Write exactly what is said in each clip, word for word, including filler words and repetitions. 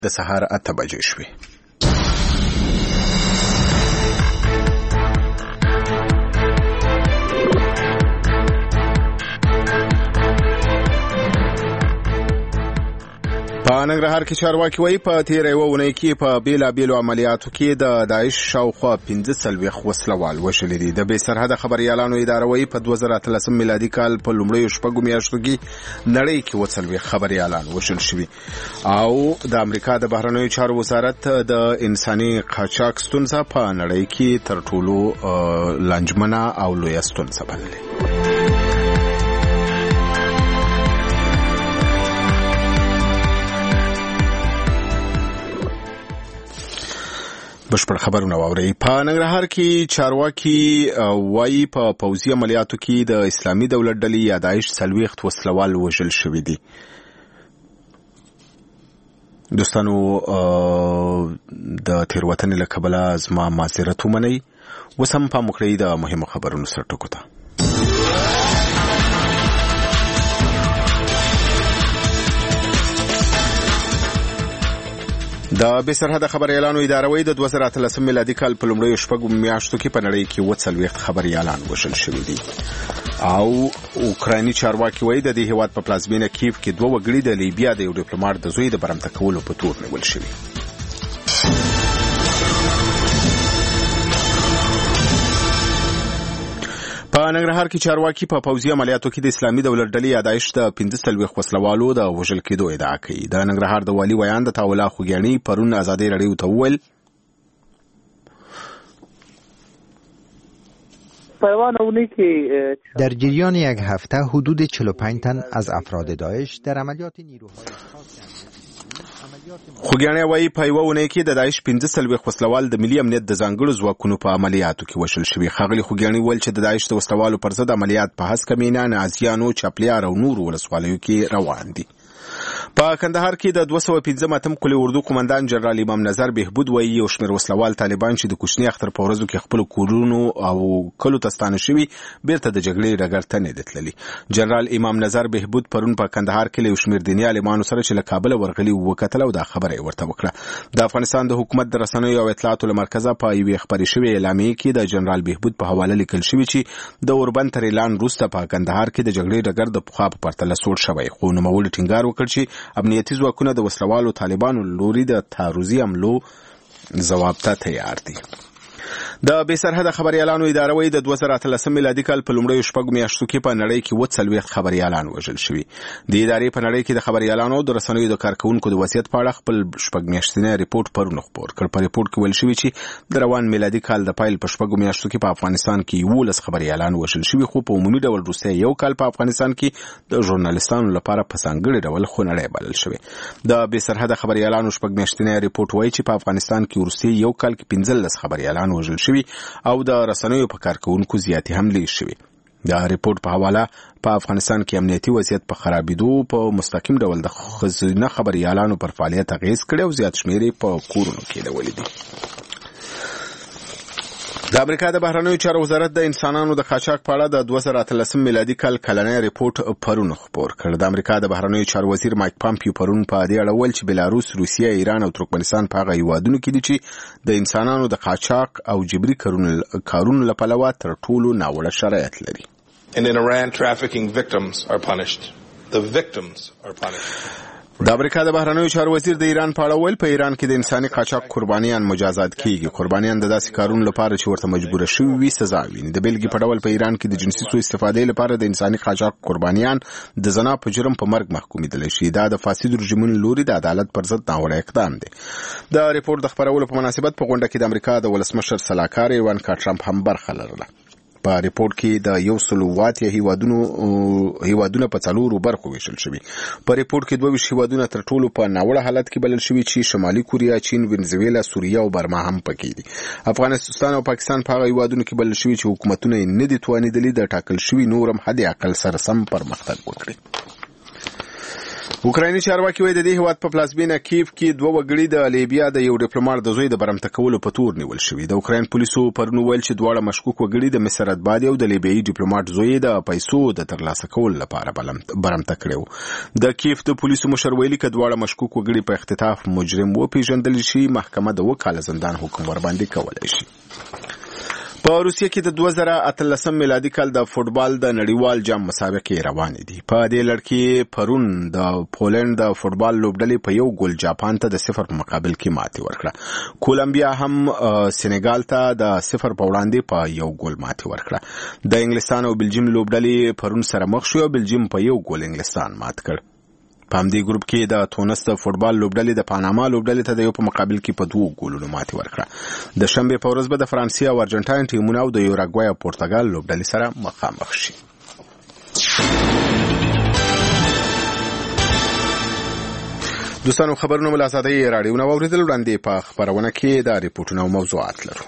د سهار اته بجې شوې. په ننګرهار کې چارواکي وایي په تېره یوه اونۍ کې په بېلابېلو عملیاتو کې د داعش شاوخوا پنځه څلوېښت وسلوال وژلي دي. د بې سرحده خبریالانو اداره وایي په دوه زره اتلسم میلادي کال په لومړیو شپږو میاشتو کې نړۍ کې اووه څلوېښت خبریالان وژل شوي او د امریکا د بهرنیو چارو وزارت د انساني قاچاق ستونزه په نړۍ کې تر ټولو لنجمنه او لویه ستونزه بللې. بشپړ خبرونه واورئ. په ننګرهار کې چارواکي وایي په پوځي عملیاتو کې د اسلامي دولت ډلې یا داعش څلوېښت وسلوال وژل شوي دي. دوستانو د تېروتنې له کبله زما معذرت ومنئ. اوس هم پام وکړئ د مهمو خبرونو سرټکو ته. د بې سرحده خبریالانو اداره وایي د دوه زره اتلسم میلادي کال په لومړیو شپږو میاشتو کې په نړۍ کې اووه څلوېښت خبریالان وژل شوي دي او اوکرایني چارواکي وایي د دې هېواد په پلازمینه کیف کې دوه وګړي د لیبیا د یو ډیپلوماټ د زوی د برمته کولو په تور نیول شوي. په ننګرهار کې چارواکي په پوځي عملیاتو کې د اسلامي دولت ډلې یا داعش د پنځه څلوېښت وسلوالو د وژل کېدو ادعا کوي. د ننګرهار د والي ویان د تاولا خوګیاڼي پرون ازادۍ راډیو ته وویل در جریان یک هفته حدود چهل و پنج تن از افراد داعش در عملیات نیروهای خاص خوګیاڼي وایي په یوه اونۍ کې د داعش پنځه څلوېښت وسلوال د ملي امنیت د ځانګړو ځواکونو په عملیاتو کې وژل شوي. ښاغلي خوګیاڼي وویل چې د داعش د وسلوالو پر ضد عملیات په هسکه مینا، نازیانو، چاپلیار او نورو ولسوالیو کې روان دي. په کندهار کې د دوه سوه پنځم اتم کلي اردو قومندان جنرال امام نظر بهبود وایي یو شمېر وسلوال طالبان چې د کوچني اختر په ورځو کې خپلو کورونو او کلو ته ستانه شوي بیرته د جګړې ډګر ته نه دي تللي. جنرال امام نظر بهبود پرون په کندهار کې له یو شمېر دیني عالمانو سره چې له کابله ورغلي وکتل او دا خبره یې ورته وکړه. د افغانستان د حکومت د رسنیو او اطلاعاتو له مرکزه په یوې خپرې شوې اعلامیې کې د جنرال بهبود په حواله لیکل شوي چې د اوربند تر اعلان وروسته په کندهار کې د جګړې ډګر د پخوا په پرتله سوړ شوی، خو نوموړي ټینګار وکړ چې امنیتي ځواکونه د وسلوالو طالبانو لوري د تعرضي حملو ځواب ته تیار دي. د بې سرحده خبریالانو اداره وایي د دوه زره اتلسم میلادي کال په لومړیو شپږو میاشتو کې په نړۍ کې اووه څلوېښت خبریالان وژل شوي. د ادارې په نړۍ کې د خبریالانو او د رسنیو د کارکوونکو د وضعیت په اړه خپل شپږ میاشتنی ریپورټ پرون خپور کړ. په ریپورټ کې ویل شوي چې د روان میلادي کال د پیل په شپږو میاشتو کې په افغانستان کې یولس خبریالان وژل شوي، خو په عمومي ډول وروستی یو کال په افغانستان کې د ژورنالستانو لپاره په ځانګړي ډول خونړی بلل شوی. د بې سرحده خبریالانو شپږ میاشتنی ریپورټ وایي چې په افغانستان کې وروستی یو کال کې پنځلس خبریالان وژل شوي او د رسنیو په کارکوونکو زیاتې حملې شوي. د ریپورټ په حواله په افغانستان کې امنیتي وضعیت په خرابېدو په مستقیم ډول د ښځینه خبریالانو پر فعالیت اغېز کړی او زیات شمېر یې په کورونو کې اړولي دي. د امریکا د بهرنیو چارو وزارت د انسانانو د قاچاق په اړه د دوه زره اتلسم میلادي کال کلنی ریپورټ پرون خپور کړ. د امریکا د بهرنیو چارو وزیر مایک پامپیو پرون په دې اړه وویل چې بلاروس، روسیه، ایران او ترکمنستان په هغه هېوادونو کې دي چې د انسانانو د قاچاق او جبري کارونو له پلوه تر ټولو ناوړه شرایط لري. And in Iran, trafficking victims are punished. The victims are punished. د امریکا د بهرنیو چارو وزیر د ایران په اړه ویل په ایران کې د انساني قاچاق قربانیان مجازات کیږي. قربانیان د داسې کارونو لپاره چې ورته مجبوره شوي وي سزا ویني. د بیلګې په ډول په ایران کې د جنسي سوء استفادې لپاره د انساني قاچاق قربانیان د زنا په جرم په مرګ محکومېدلی شي. دا د فاسدو رژیمونو لوري د عدالت پر ضد ناوړه اقدام دی. د ریپورټ د خپرولو په مناسبت په غونډه کې د امریکا د ولسمشر سلاکار ایوانکا ټرمپ هم برخه لرله. په ریپورټ کې د یو سلو واتیا هیوادونو هیوادونه په څلورو برخو ویشل شوي. په ریپورټ کې دوه ویشت هیوادونه تر ټولو په ناوړه حالت کې بلل شوي چې شمالي کوریا، چین، وینزویلا، سوریه او برما هم پکې دي. افغانستان او پاکستان په هغه هیوادونو کې بلل شوي چې حکومتونه یې نه دي توانېدلي د ټاکل شوي نورم حد اقل سره سم پرمختګ وکړي. اوکرایني چارواکي وایي د دې هیواد په پلازمینه کیف کې دوه وګړي د لیبیا د یو ډیپلوماټ د زوی د برمته کولو په تور نیول شوي. د اوکراین پولیسو پرون ویل چې دواړه مشکوک وګړي د مصر اتباع او د لیبیایي ډیپلوماټ زوی د پیسو د ترلاسه کولو لپاره برمته کړو. د کیف د پولیسو مشر ویلي چې دواړه مشکوک وګړي په اختطاف مجرم وپیژندل شي محکمه د وکاله زندان حکم ور باندې کولای شي. په روسیه کې د دوه زره اتلسم میلادي کال د فوټبال د نړیوال جام مسابقې روانې دي. په دې لړ کې پرون د پولند د فوټبال لوبډلې په یو ګول جاپان ته د صفر په مقابل کې ماتې ورکړه. کولمبیا هم سینګال ته د صفر په وړاندې په یو ګول ماتې ورکړه. د انګلستان او بلجیم لوبډلې پرون سره مخ شو. بلجیم په یو ګول انګلستان مات کړ. په همدې ګروپ کې د تونس د فوټبال لوبډلې د پاناما لوبډلې ته د یو په مقابل کې په دوه ګولونو ماتې ورکړه. د شنبه په ورځ به د فرانسې او ارجنټاین ټیمونه او د یوراګوای او پرتګال لوبډلې سره مخامخ شي. دوستانو خبرونه مل آزادۍ راډیو نو اوریدل وړاندې په خبرونه کې د ریپورتونو او موضوعات لرو.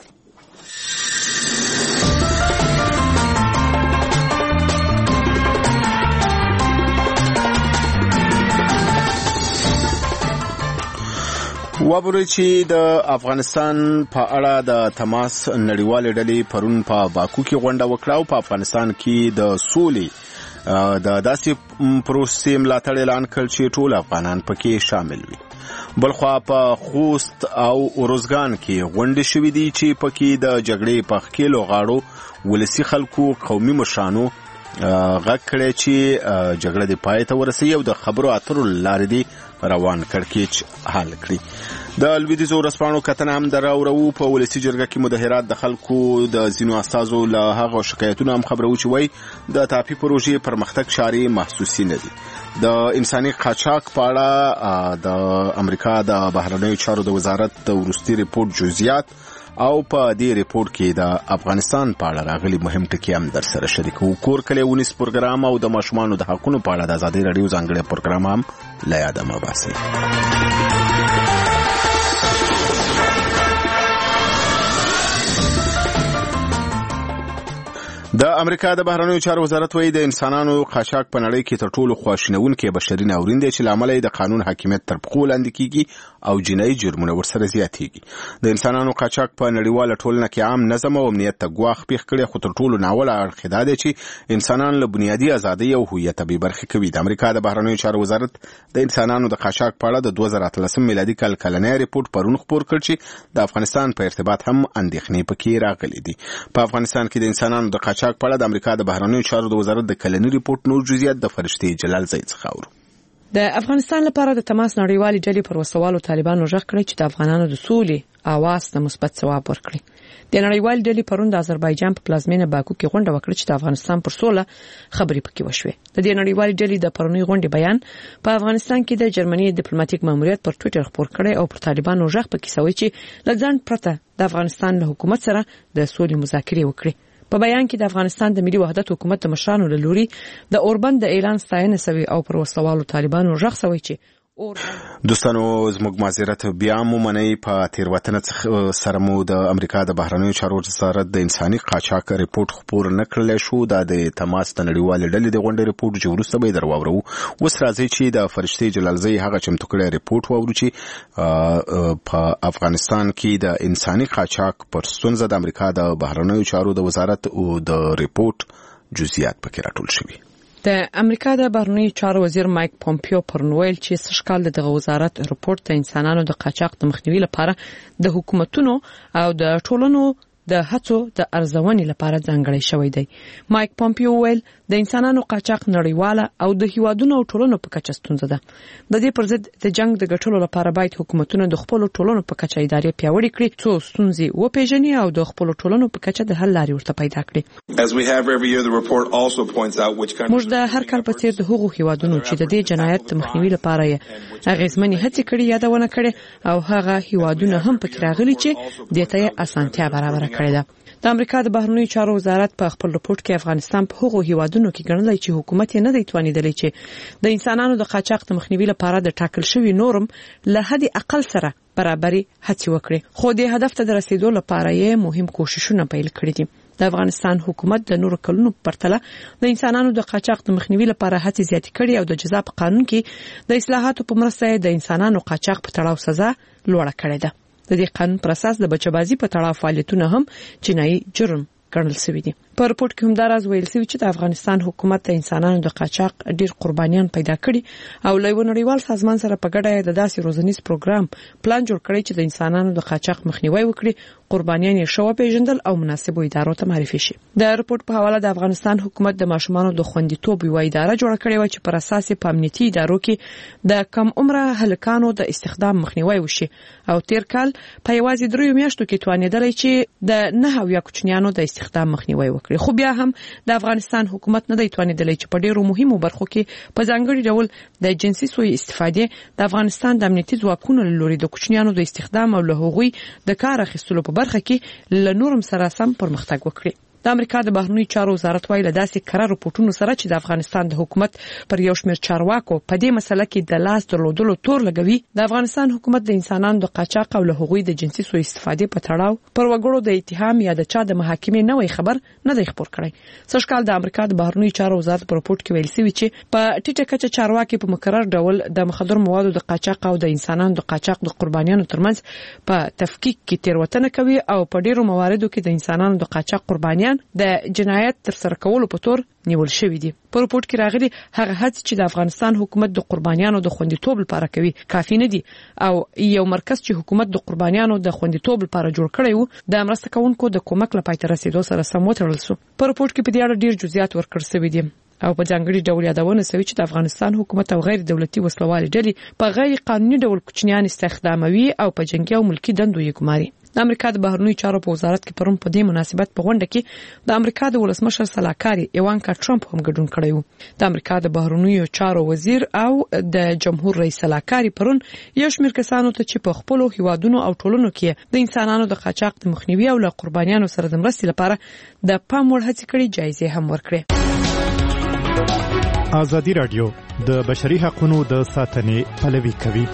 وابوري چې د افغانستان په اړه د تماس نړیوالې ډلې پرون په باکو کې غونډه وکړه او په افغانستان کې د سولې د داسې پروسې ملاتړ اعلان کړ چې ټول افغانان پکې شامل وي. بلخوا په خوست او اروزګان کې غونډې شوې دي چې پکې د جګړې په ښکېلو غاړو ولسي خلکو قومي مشرانو غږ کړی چې جګړه د پای ته ورسوي او د خبرو اترو لارې دي روان کړکېچ حل کړي. د لویدیځو ورځپاڼو کتنه هم د راورو په ولسي جرګه کې مداهرات د خلکو د ځینو استازو له هغه شکایتونو هم خبرو چې وایي د ټاپي پروژې پرمختګ چارې محسوسي نه دي. د انساني قاچاق په اړه د امریکا د بهرنیو چارو د وزارت د وروستي ریپورت جزئیات او په دې ریپورت کې د افغانستان په اړه راغلي مهم ټکي هم در سره شریکو. کور کلی ونیس پروګرام او د ماشومانو د حقونو په اړه د ازادۍ راډیو ځانګړی پروګرام هم له یاده مه باسئ. د امریکا د بهرنیو چارو وزارت وایي د انسانانو قاچاق په نړۍ کې تر ټولو خواشینونکی بشري ناورین دی چې له امله د قانون حاکمیت تر پښو لاندې کیږي او جنایي جرمونه ورسره زیاتېږي. د انسانانو قاچاق په نړیواله ټولنه کې عام نظم او امنیت ته ګواښ پیښ کړی خو تر ټولو ناوړه اړخ دا دی چې انسانان له بنیادي ازادۍ او هویت بې برخې کوي. د امریکا د بهرنیو چارو وزارت د انسانانو د قاچاق په اړه د دوه زره اتلسم میلادي کال کلنی ریپورت پرون خپور کړ چې د افغانستان په ارتباط هم اندېښنې پکې راغلي دي. په افغانستان کې د انسانانو د قاچاق په اړه د امریکا د بهرنیو چارو د وزارت د کلنی ریپورت نور جزئیات د فرشتي جلال زید څخه اورو. د افغانستان لپاره د تماس نړیوالې ډلې پر وسوالو طالبانو غږ کړی چې د افغانانو د سولې اواز ته مثبت ځواب ورکړي. د نړیوالې ډلې پرون د آذربایجان په پلازمینه باکو کې غونډه وکړه چې د افغانستان پر سوله خبرې پکې وشوې. د دې نړیوالې ډلې د پرونی غونډې بیان په افغانستان کې د جرمني ډیپلوماټیک ماموریت پر ټوئیټر خپور کړی او پر طالبانو غږ پکې سوي چې لږ پرته د افغانستان له حکومت سره د سولې مذاکرې وکړي. په بیان کې د افغانستان د ملي وحدت حکومت د مشرانو له لوري د اوربند د اعلان ستاینه سوي او پر وسوالو طالبانو غږ سوي چې دوستانو زموږ معذرت بیا مو منئ. په تیروتنه سره مو د امریکا د بهرنیو چارو وزارت د انساني قاچاق ریپورت خپور نه کړلی شو. دا د تماس د نړیوالې ډلې د غونډې ریپورت چې وروسته به یې در واورو. اوس راځئ چې د فرشتي جلالزی هغه چمتو کړی ریپورت واورو چې په افغانستان کې د انساني قاچاق پر ستونزه د امریکا د بهرنیو چارو د وزارت او د ریپورت جزئیات پکې راټول شوي. د امریکا د بهرنیو چارو وزیر مایک پومپیو پرنویل چې سږکال دغه وزارت رپورت د انسانانو د قاچاق د مخنیوي لپاره د حکومتونو او د ټولنو د هڅو د ارزونې لپاره ځانګړی شوی دی. مایک پومپیو ویل د انسانانو قاچاق نړیواله او د هیوادونو او ټولنو په کچه ستونزه ده. د دې پر ضد د جنگ د ګټلو لپاره باید حکومتونه د خپل ټولنو په کچه ادارې پیاوړې کړي څو ستونزې وپیژني او د خپل ټولنو په کچه د حل لارې ورته پیدا کړي. موږ د هر کال په څیر د هغو هیوادونو چې د دې جنایت د مخنیوي لپاره یې اغیزمنې هڅې کړې یادونه کړې او هغه هیوادونه هم پکې راغلي چې د دې اسانتیا برابر کړې ده. د امریکا د بهرنیو چارو وزارت په خپل رپورت کې افغانستان په هغو هیوادونو کې ګڼلی چې حکومت یې نه دی توانیدلی چې د انسانانو د قاچاق د مخنیوي لپاره د ټاکل شوي نورم له حد اقل سره برابري هڅې وکړي. خو د هدف ته د رسیدو لپاره یې مهم کوششونه پیل کړي دي. د افغانستان حکومت د نورو کلونو په پرتله د انسانانو د قاچاق د مخنیوي لپاره هڅې زیاتې کړې او د جزا په قانون کې د اصلاحاتو په مرسته د انسانانو قاچاق په تړاو سزا لوړه کړې ده. د دې قانون پر اساس د بچبازي په تړاو فعالیتونه هم جنایي جرم ګڼل شوی دي. په رپورت کې هم دا راز ویل شوی چې د افغانستان حکومت د انسانانو د قاچاق ډیر قربانیان پیدا کړي او له نړیوال سازمان سره په ګډه د داسې روزنیز پروګرام پلان جوړ کړی چې د انسانانو د قاچاق مخنیوي وکړي، قربانیان یې شو پیژندل او مناسبو ادارو ته معرفي شي. د رپورت په حواله د افغانستان حکومت د ماشومانو د خوندیتوب یو اداره جوړه کړې و چې پر اساس په امنیتي ادارو کې د کم عمره هلکانو د استخدام مخنیوي وشي او تیر کال په یوازې درې میاشتو کې توانیدل چې د نه هویا کوچنیانو د استخدام مخنیوي وکړي. خو بیا هم د افغانستان حکومت نه دی توانیدلی چې په ډیرو مهمو برخو کې په ځانګړي ډول د جنسي سوء استفادې د افغانستان د امنیتي ځواکونو له لوري د کوچنیانو د استخدام او له هغوی د کار اخیستلو په برخه کې له نورم سره سم پرمختګ وکړي. د امریکا د بهرنیو چارو وزارت وایي له داسې کره رپورټونو سره چې د افغانستان د حکومت پر یو شمېر چارواکو په دې مسله کې د لاس درلودلو تور لګوي، د افغانستان حکومت د انسانانو د قاچاق او له هغوی د جنسي سوء استفادې په تړاو پر وګړو د اتهام یا د چا د محاکمې نوې خبر نه دی خبر کړی. سږکال د امریکا د بهرنیو چارو وزارت په رپورت کې ویل شوی چې په ټیټه کچه چارواکي په مکرر ډول د مخدر موادو د قاچاق او د انسانانو د قاچاق د قربانیانو ترمنځ په تفکیک کې تیروتنه کوي او په ډیرو مواردو کې د انسانانو د قاچاق قربانیان د جنایت تر سره کولو په تور نیول شوی دي. په رپورت کې راغلي هغه هڅې چې د افغانستان حکومت د قربانیانو د خوندیتوب لپاره کوي کافي نه دي او یو مرکز چې حکومت د قربانیانو د خوندیتوب لپاره جوړ کړی و د مرسته کوونکو د کومک لپاره تر رسیدو سره سم وتړل شو. په رپورت کې په دې اړه ډیر جزئیات ورکړل شوی دي او په ځانګړي ډول یادونه شوی چې د افغانستان حکومت او غیر دولتي وسلوال ډلې په غیر قانوني ډول کوچنیان استخداموي او په جنگي او ملکی دندو یې ګماري. د امریکا د بهرنیو چارو په وزارت کې پرون په دې مناسبت په غونډه کې د امریکا د ولسمشر سلاکاري ایوانکا ټرمپ هم ګډون کړی و. د امریکا د بهرنیو چارو وزیر او د جمهور رئیس سلاکاري پرون یو شمېر کسانو ته چې په خپل هیوادونو او ټولنو کې د انسانانو د قاچاق د مخنیوي او له قربانیانو سره د مرستې لپاره د پام وړ هڅې کړې جایزې هم ورکړې. ازادي راډیو د بشري حقوقو د ساتنې پلوي کوي.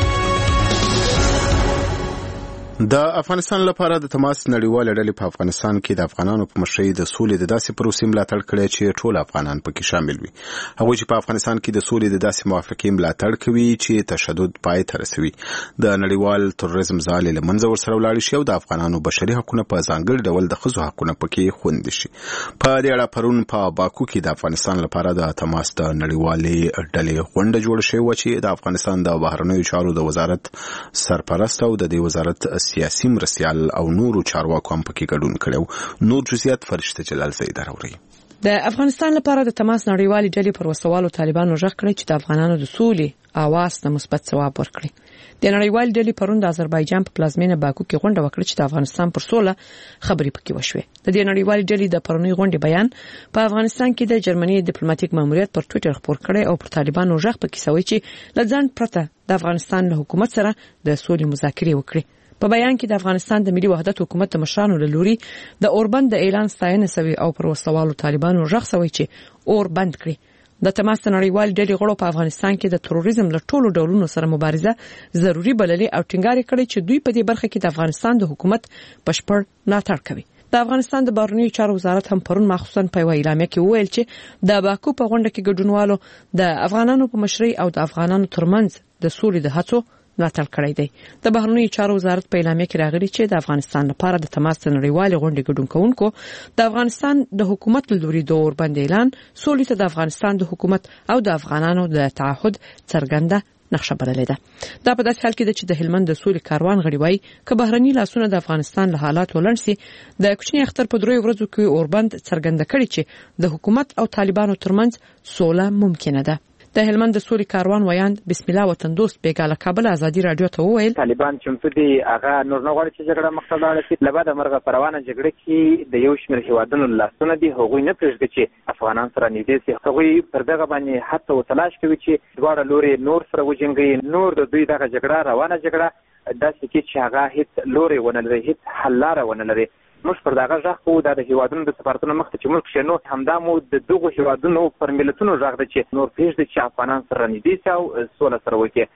د افغانستان لپاره د تماس نړیوال ډلې په افغانستان کې د افغانانو په مشرۍ د سولې د داسې پروسې ملاتړ کړي چې ټول افغانان پکې شامل وي. هغوی چې په افغانستان کې د سولې د داسې موافقې ملاتړ کوي چې تشدد پای ته رسوي، د نړیوال تروریزم ځالې له منځه ورسره ولاړ شي او د افغانانو بشري حقوقونه په ځانګړي ډول د ښځو حقوقونه پکې خوندي شي. په دې اړه پرون په باکو کې د افغانستان لپاره د تماس د نړیوالې ډلې غونډه جوړه شوې و چې د افغانستان د بهرنیو چارو د وزارت سرپرست او د دې وزارت سیاسي مرستيال او نورو چارواکو هم پکې ګډون کړو. نور جزئیات فرشته جلال زید راوړي. د افغانستان لپاره د تماس نړیوالې ډلې پر وسوالو طالبانو ژغ کړی چې د افغانانو د سولې اواز ته مثبت ځواب ورکړي. د نړیوالې ډلې پرون د آذربایجان په پلازمینه باکو کې غونډه وکړه چې د افغانستان پر سوله خبرې پکې وشوې. د دې نړیوالې ډلې د پرونی غونډې بیان په افغانستان کې د جرمني ډیپلوماټیک ماموریت پر ټوئیټر خبر کړي او پر طالبانو ژغ پکې سوي چې لږان پرته د افغانستان له حکومت سره د سولې مذاکرې وکړي. په بیان کې د افغانستان د ملي وحدت حکومت مشرانو له لوري د اوربند د اعلان ستاینه شوی او پر وسوالو طالبانو ژغ شوی چې اور بند کړي. د تماس نړیوال ډلې غړو په افغانستان کې د تروریزم له ټولو ډولونو سره مبارزه ضروری بللې او ټینګار کړی چې دوی په دې برخه کې د افغانستان د حکومت بشپړ ملاتړ کوي. د افغانستان د بهرنیو چارو وزارت هم پرون مخصوصا په اعلامیه کې وویل چې د باکو په غونډه کې ګډونوالو د افغانانو په مشرۍ او د افغانانو ترمنځ د سولې د هڅو ملاتړ کړی دی. د بهرنیو چارو وزارت په اعلامیه کې راغلي چې د افغانستان لپاره د تماس نړیوال غونډې ګډون کوونکو د افغانستان د حکومت له لوري د اوربند اعلان سولې ته د افغانستان د حکومت او د افغانانو د تعهد څرګنده نقشه بللې ده. دا په داسې حال کې ده چې د هلمند د سولې کاروان غړي وایي چې بهرني لاسونه د افغانستان له حالات ولړ سي د کوچني اختر په دروي ورځو کې اوربند څرګنده کړي چې د حکومت او طالبانو ترمنځ سوله ممکنه ده. د هلمند د سولې کاروان ویاند بسم الله وطن دوست بیګاله کابل ازادي رادیو ته وویل طالبان چې دي هغه نور نه غواړي چې جګړه مقصد لري چې لبا د مرغه پروانه جګړه کې د یو شمېر هیوادونو لاسونه دي هغوی نه پرېږدي چې افغانان سره نږدې شي. هغوی پر دغه باندې حتی وتلاش کوي چې دواړه لوري نور سره وجنګي. نور د دوی دغه جګړه روانه جګړه داسې کې چې هغه هیڅ لوري ونه لري، هیڅ حل لاره ونه لري. موږ پر دغه ځخ کو د هیوادونو د سفارتونو مخ ته چې موږ شنو همدا مو د دغه هیوادونو پر ملتونو ځخ د چې نور پیښ د چې افغانان سره نږدې او سوله سره وکړي.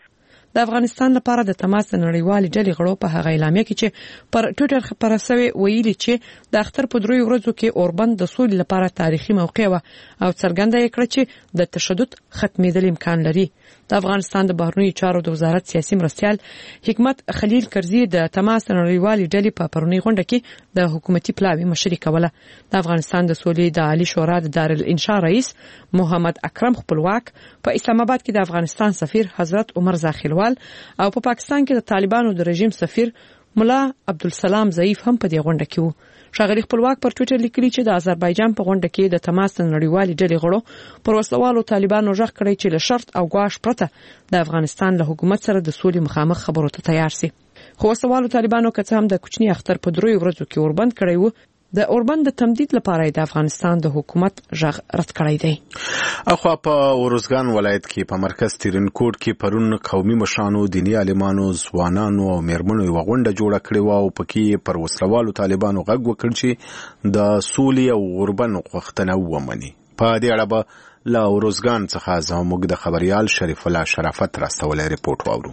د افغانستان لپاره د تماس نړیوال ډلې غړو په هغه اعلامیه کې چې پر ټوئیټر خبره شوې ویلي چې د اختر په دروي ورځو کې اوربند د سولې لپاره تاریخي موقع و او څرګنده یې کړه چې د تشدد ختمېدل امکان لري. د افغانستان د بهرنیو چارو د وزارت سیاسي مرستیال حکمت خلیل کرزي د تماس نړیوال ډلې په پرونی غونډه کې د حکومتي پلاوي مشري کوله. د افغانستان د سولې د عالی شورا د دارالانشاء رئیس محمد اکرم خپلواک په اسلام آباد کې د افغانستان سفیر حضرت عمر زاخیلوال او په پاکستان کې د طالبانو د رژیم سفیر ملا عبدالسلام ضعیف هم په دې غونډه کې وو. ښاغلي خپلواک پر ټوئیټر لیکلي چې د آذربایجان په غونډه کې د تماس نړیوالې ډلې غړو پر وسلوالو طالبانو غږ کړی چې له شرط او ګواښ پرته د افغانستان له حکومت سره د سولې مخامخ خبرو ته تیار سي. خو وسلوالو طالبانو که څه هم د کوچني اختر په دروي ورځو کې اوربند کړی وو، د اوربند د تمدید لپاره د افغانستان د حکومت غږ رد کړی دی. اخوا په ورزګان ولایت کې په مرکز ترینکوټ کې پرون قومي مشرانو، دینی عالمانو، ځوانانو او میرمنو یو غونډه جوړه کړې و او پکې پر وسلوالو طالبانو غږ وکړ چې د سولې او اوربند غوښتنه ومني. په دې اړه به له ورزګان څخه زموږ د خبريال شریف الله شرافت راستولی ریپورت واورو.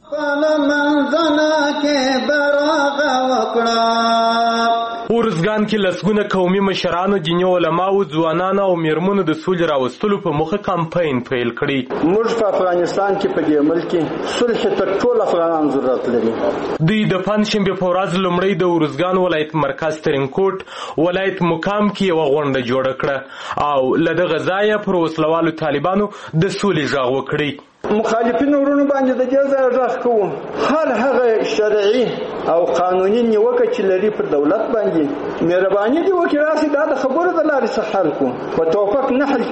ورزګان کې لسګونه قومي مشرانو، دیني علماو، ځوانانو او میرمنو د سولې راوستلو په موخه کمپاین پیل کړی. موږ په افغانستان کې په دې ملک کې صلح ته ټول افغانان ضرورت لري. دوی د پنځشنبه په ورځ لومړی د ورزګان ولایت مرکز ترینکوټ ولایت مقام کې یو غونډه جوړه کړه او له دغه ځایه پر وسلوالو طالبانو د سولې غږ وکړي. مخالفین ورونو باندې د دې ځای غږ کوو، هر هغه شرعي او قانوني نیوکه چې لري پر دولت باندې مهرباني دی وکړي راسي دا د خبرو د لارې څخه حل کو، په توفق نه حل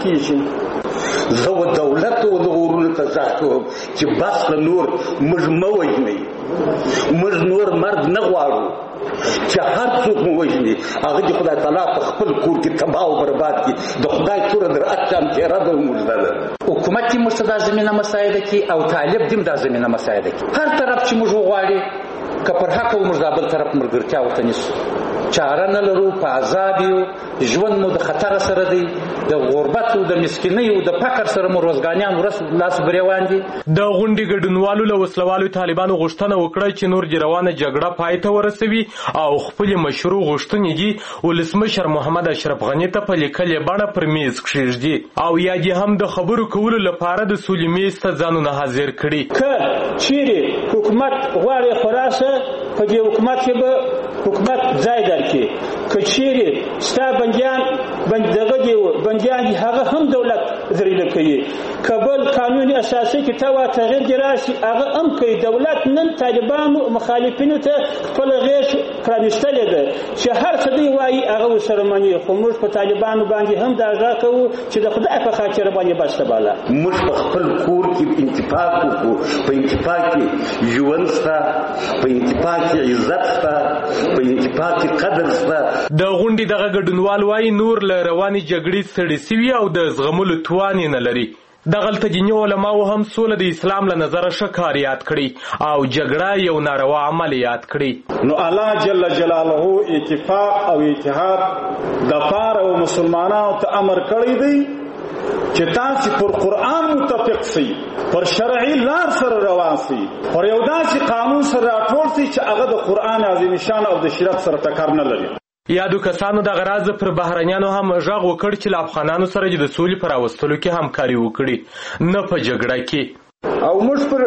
کیږي. زه و دولت او د ورونو ته ځای کوم چې بس نور موږ مه وژنئ، موږ نور مرګ نه غواړو چې هر څوک مو وژني هغه د خدای تعالی په خپل کور کې تباہ او برباد کړي. د خدای توره در اچام تیره ده موږ ده. حکومت دې موږ ته دا زمینه مساعده کړي او طالب دې دا زمینه مساعده کړي. هر طرف چې موږ وغواړي که پر حق موږ د بل طرف ملګرتیا ورته نیسو، چاره نه لرو، په عذاب یو، ژوند مو د خطر سره دی، د غربت او د مسکینۍ او د فقر سره مو روزګانیان ورس لاس بریوان دي. د غونډې ګډونوالو له وسلوالو طالبانو غوښتنه وکړه چې نور روانه جګړه پای ته ورسوي او خپل مشروع غوښتنې دي ولسمشر محمد اشرف غنی ته په لیکلې بڼه پر میز کښېږدي او یا دې هم د خبرو کولو لپاره د سولې میز ته ځانونه حاضر کړي. که چیرې حکومت غواړي خلاصه په دې حکومت کې به حکومت ځای درکړي، که چیرې ستا بندیان بندغه دی بندیان هغه هم دولت ذلیل کوي، کابل قانون اساسي کې تا وا تغیر دی راشي هغه هم کوي. دولت نن طالبانو مخالفینو ته خپل غیش پرانستلې ده چې هر څه دی وایي هغه سره مني. خو موږ په طالبانو باندې هم دا ځا کوو چې د خدای په خاطر باندې بس بالا موږ په خپل کور کې انتفاق وکړو، په انتفاق کې ژوند ستا، په انتفاق کې عزت ستا، په انتفاق کې قدر ستا. د غونډې دغه ګډونوال وایي نور له روانې جګړې ستړي سوي او د زغملو توان یې نه لري. دغلته دیني علماو هم سوله د اسلام له نظره ښه کار یاد کړي او جګړه یو ناروا عمل یاد کړي. نو الله جل جلاله اتفاق او اتحاد د پاره او مسلمانانو ته امر کړی دی چې تاسو پر قرآن متفق سئ، پر شرعي لار سره روان سئ، پر یو داسې قانون سره راټول سئ چې هغه د قرآن عظیم شان او د شریعت سره ټکر نه لري. یادو کسانو دغه راز پر بهرنیانو هم غږ وکړ چې له افغانانو سره د سولې پر راوستلو کې همکاري وکړي، نه په جګړه کې. او موږ پر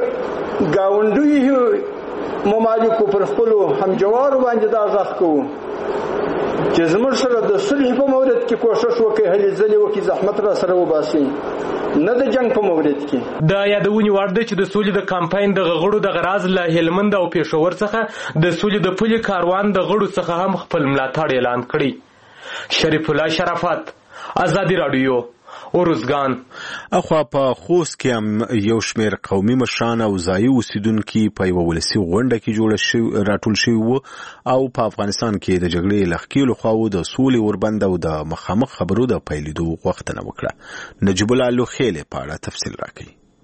ګاونډیو ممالکو پر خپلو همجوارو باندې دا غږ کوو چې زموږ سره د صلح په مورد کې کوشش وکړي، هلې ځلې وکړي، زحمت را سره وباسي، نه د جنگ په مورد کې. د یادونې وړ ده چې د سولې د کمپاین د غړو د غراز له هلمند او پېښور څخه د سولې د پولي کاروان د غړو څخه هم خپل ملاتړ اعلان کړی. شریف الله شرافت، آزادي رادیو، ورزګان. اخوا په خوست کې هم یو شمېر قومي مشران او ځایي اوسیدونکي په یوه ولسي غونډه کې جوړ راټول شوي وو او په افغانستان کې د جګړې له ښکېلو خواوو د سولې اوربند او د مخامخ خبرو د پیلېدو غوښتنه وکړه. نجیب الله لوخیلې په اړه تفصیل راکوي.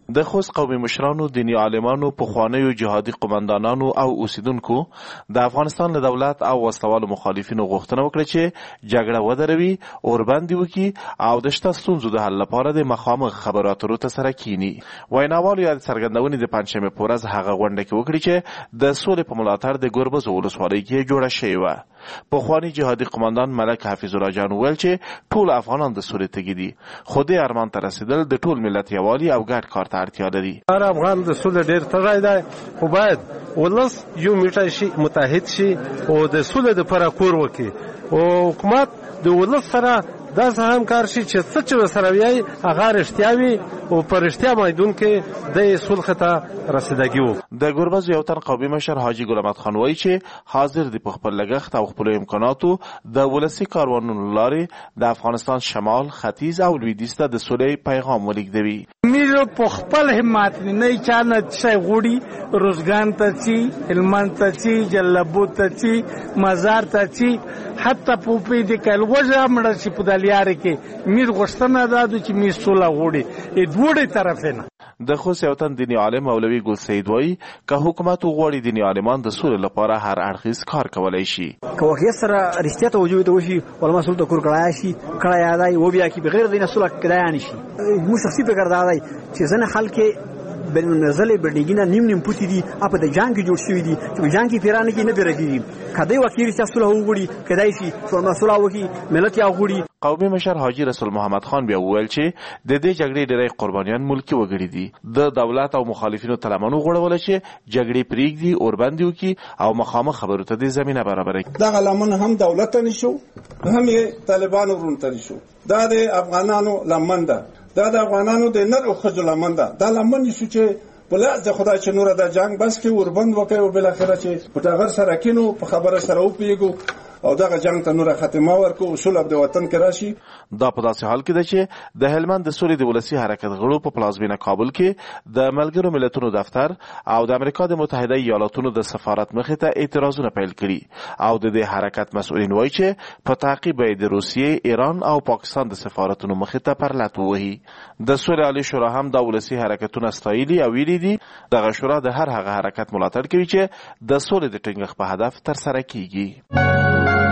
د خوست قومي مشرانو، دیني عالمانو، پخوانیو جهادي قومندانانو او اوسیدونکو د افغانستان له دولت او وسلوالو مخالفینو غوښتنه وکړه چې جګړه ودروي، اوربندي وکړي او د شته ستونزو د حل لپاره د مخامخ خبرو اترو ته سره کینی. ویناوالو یا د څرګندونې د پنجشنبې په ورځ هغه غونډه کې وکړي چې د سولې په ملاتړ د ګربز ولسوالۍ کې جوړه شوې وه. پخواني جهادي قومندان ملک حفیظ الله جان وویل چې ټول افغانان د سولې تږي دي، خو دې ارمان ته رسیدل د ټول ملت یووالي او ګډ کار ته اړتیا لري. هر افغان د سولې ډېر تږی دی، خو باید ولس یو موټی شي، متحد شي او د سولې دپاره کور وکړي او حکومت د ولس سره داسې همکار شي چې څه چې ورسره وایي هغه رښتیا وي او په رښتیا میدون کې د صلح ته رسیدګي وکړي. د ګربز یو تن قومي مشر حاجي ګل احمد خان وایي چې حاضر دي په خپل لګښت او خپلو امکاناتو د ولسي کاروانونو لارې د افغانستان شمال، ختیځ او لویدیځ ته د سولې پیغام ولیږدوي. میرو په خپل همت نه چا نه شی غوړي، روزګان ته چی، هلمند ته چی، جلبو ته چی، مزار ته چی، حتی په پې د کلوژه مړه شي په دلیاره کې میر غوښتنه ده چې میر سوله غوړي دوړې طرف نه. د خوست یو تن دیني عالم مولوي ګل سید وایي که حکومت وغواړي دیني عالمان د سولې لپاره هر اړخیز کار کولی شي. که واقعیت سره رښتیا توجه ته وشي، علما سولې ته کور کړای شي کړی دی و بیا کې بغیر د دینه سوله کړای نه شي. موږ شخصي فکر دا دی چې ځنه خلک بین المللي بلډینګونه نیم نیم پوتې دي، اپ د جنگ جوړ شوي دي چې په جنگ کې پیرانه کې نه بیرېږي. کدی وکیل چې سوله وغوړي کدی شي سوله سوله وکړي ملت یا غوړي. قومي مشر حاجی رسول محمد خان بیا وویل چې د دې جګړې ډېری قربانیان ملکي وګړي دي. د دولت او مخالفینو تلمنو غوړول چې جګړې پرېږدي، اوربندي وکړي او مخامخ خبرو ته د زمینه برابروي. دغه لمن هم دولت ته نشو، هم یې طالبانو ورونو ته نشو. دا د افغانانو لمن ده، دا د افغانانو د نر او ښځو لمن ده. دا لمن نشو چې بلاد د خدای چې نور د جنگ بس کې اوربند وکړي او بالاخره چې په ټغر سره کینو په خبره سره وپیږو او دغه جنگ ته نور ختمه ورکو اصول د وطن کې راشي. دا په داسې حال کې ده چې د هلمند د سولې د ولسي حرکت غړو په پلازمینه کابل کې د ملګرو ملتونو دفتر او د امریکا د متحده ایالاتونو د سفارت مخې ته اعتراضونه پیل کړي او د دې حرکت مسؤلین وایي چې په تعقیب د روسیې، ایران او پاکستان د سفارتونو مخې ته پر لټ ووهي. د سولې عالی شورا هم د ولسي حرکتونو ستایلي او ویلي دي دغه شورا د هر هغه حرکت ملاتړ کوي چې د سولې د ټینګښت په هدف ترسره کیږي.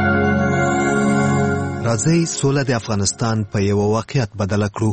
راځئ سوله د افغانستان په یو واقعیت بدل کړو.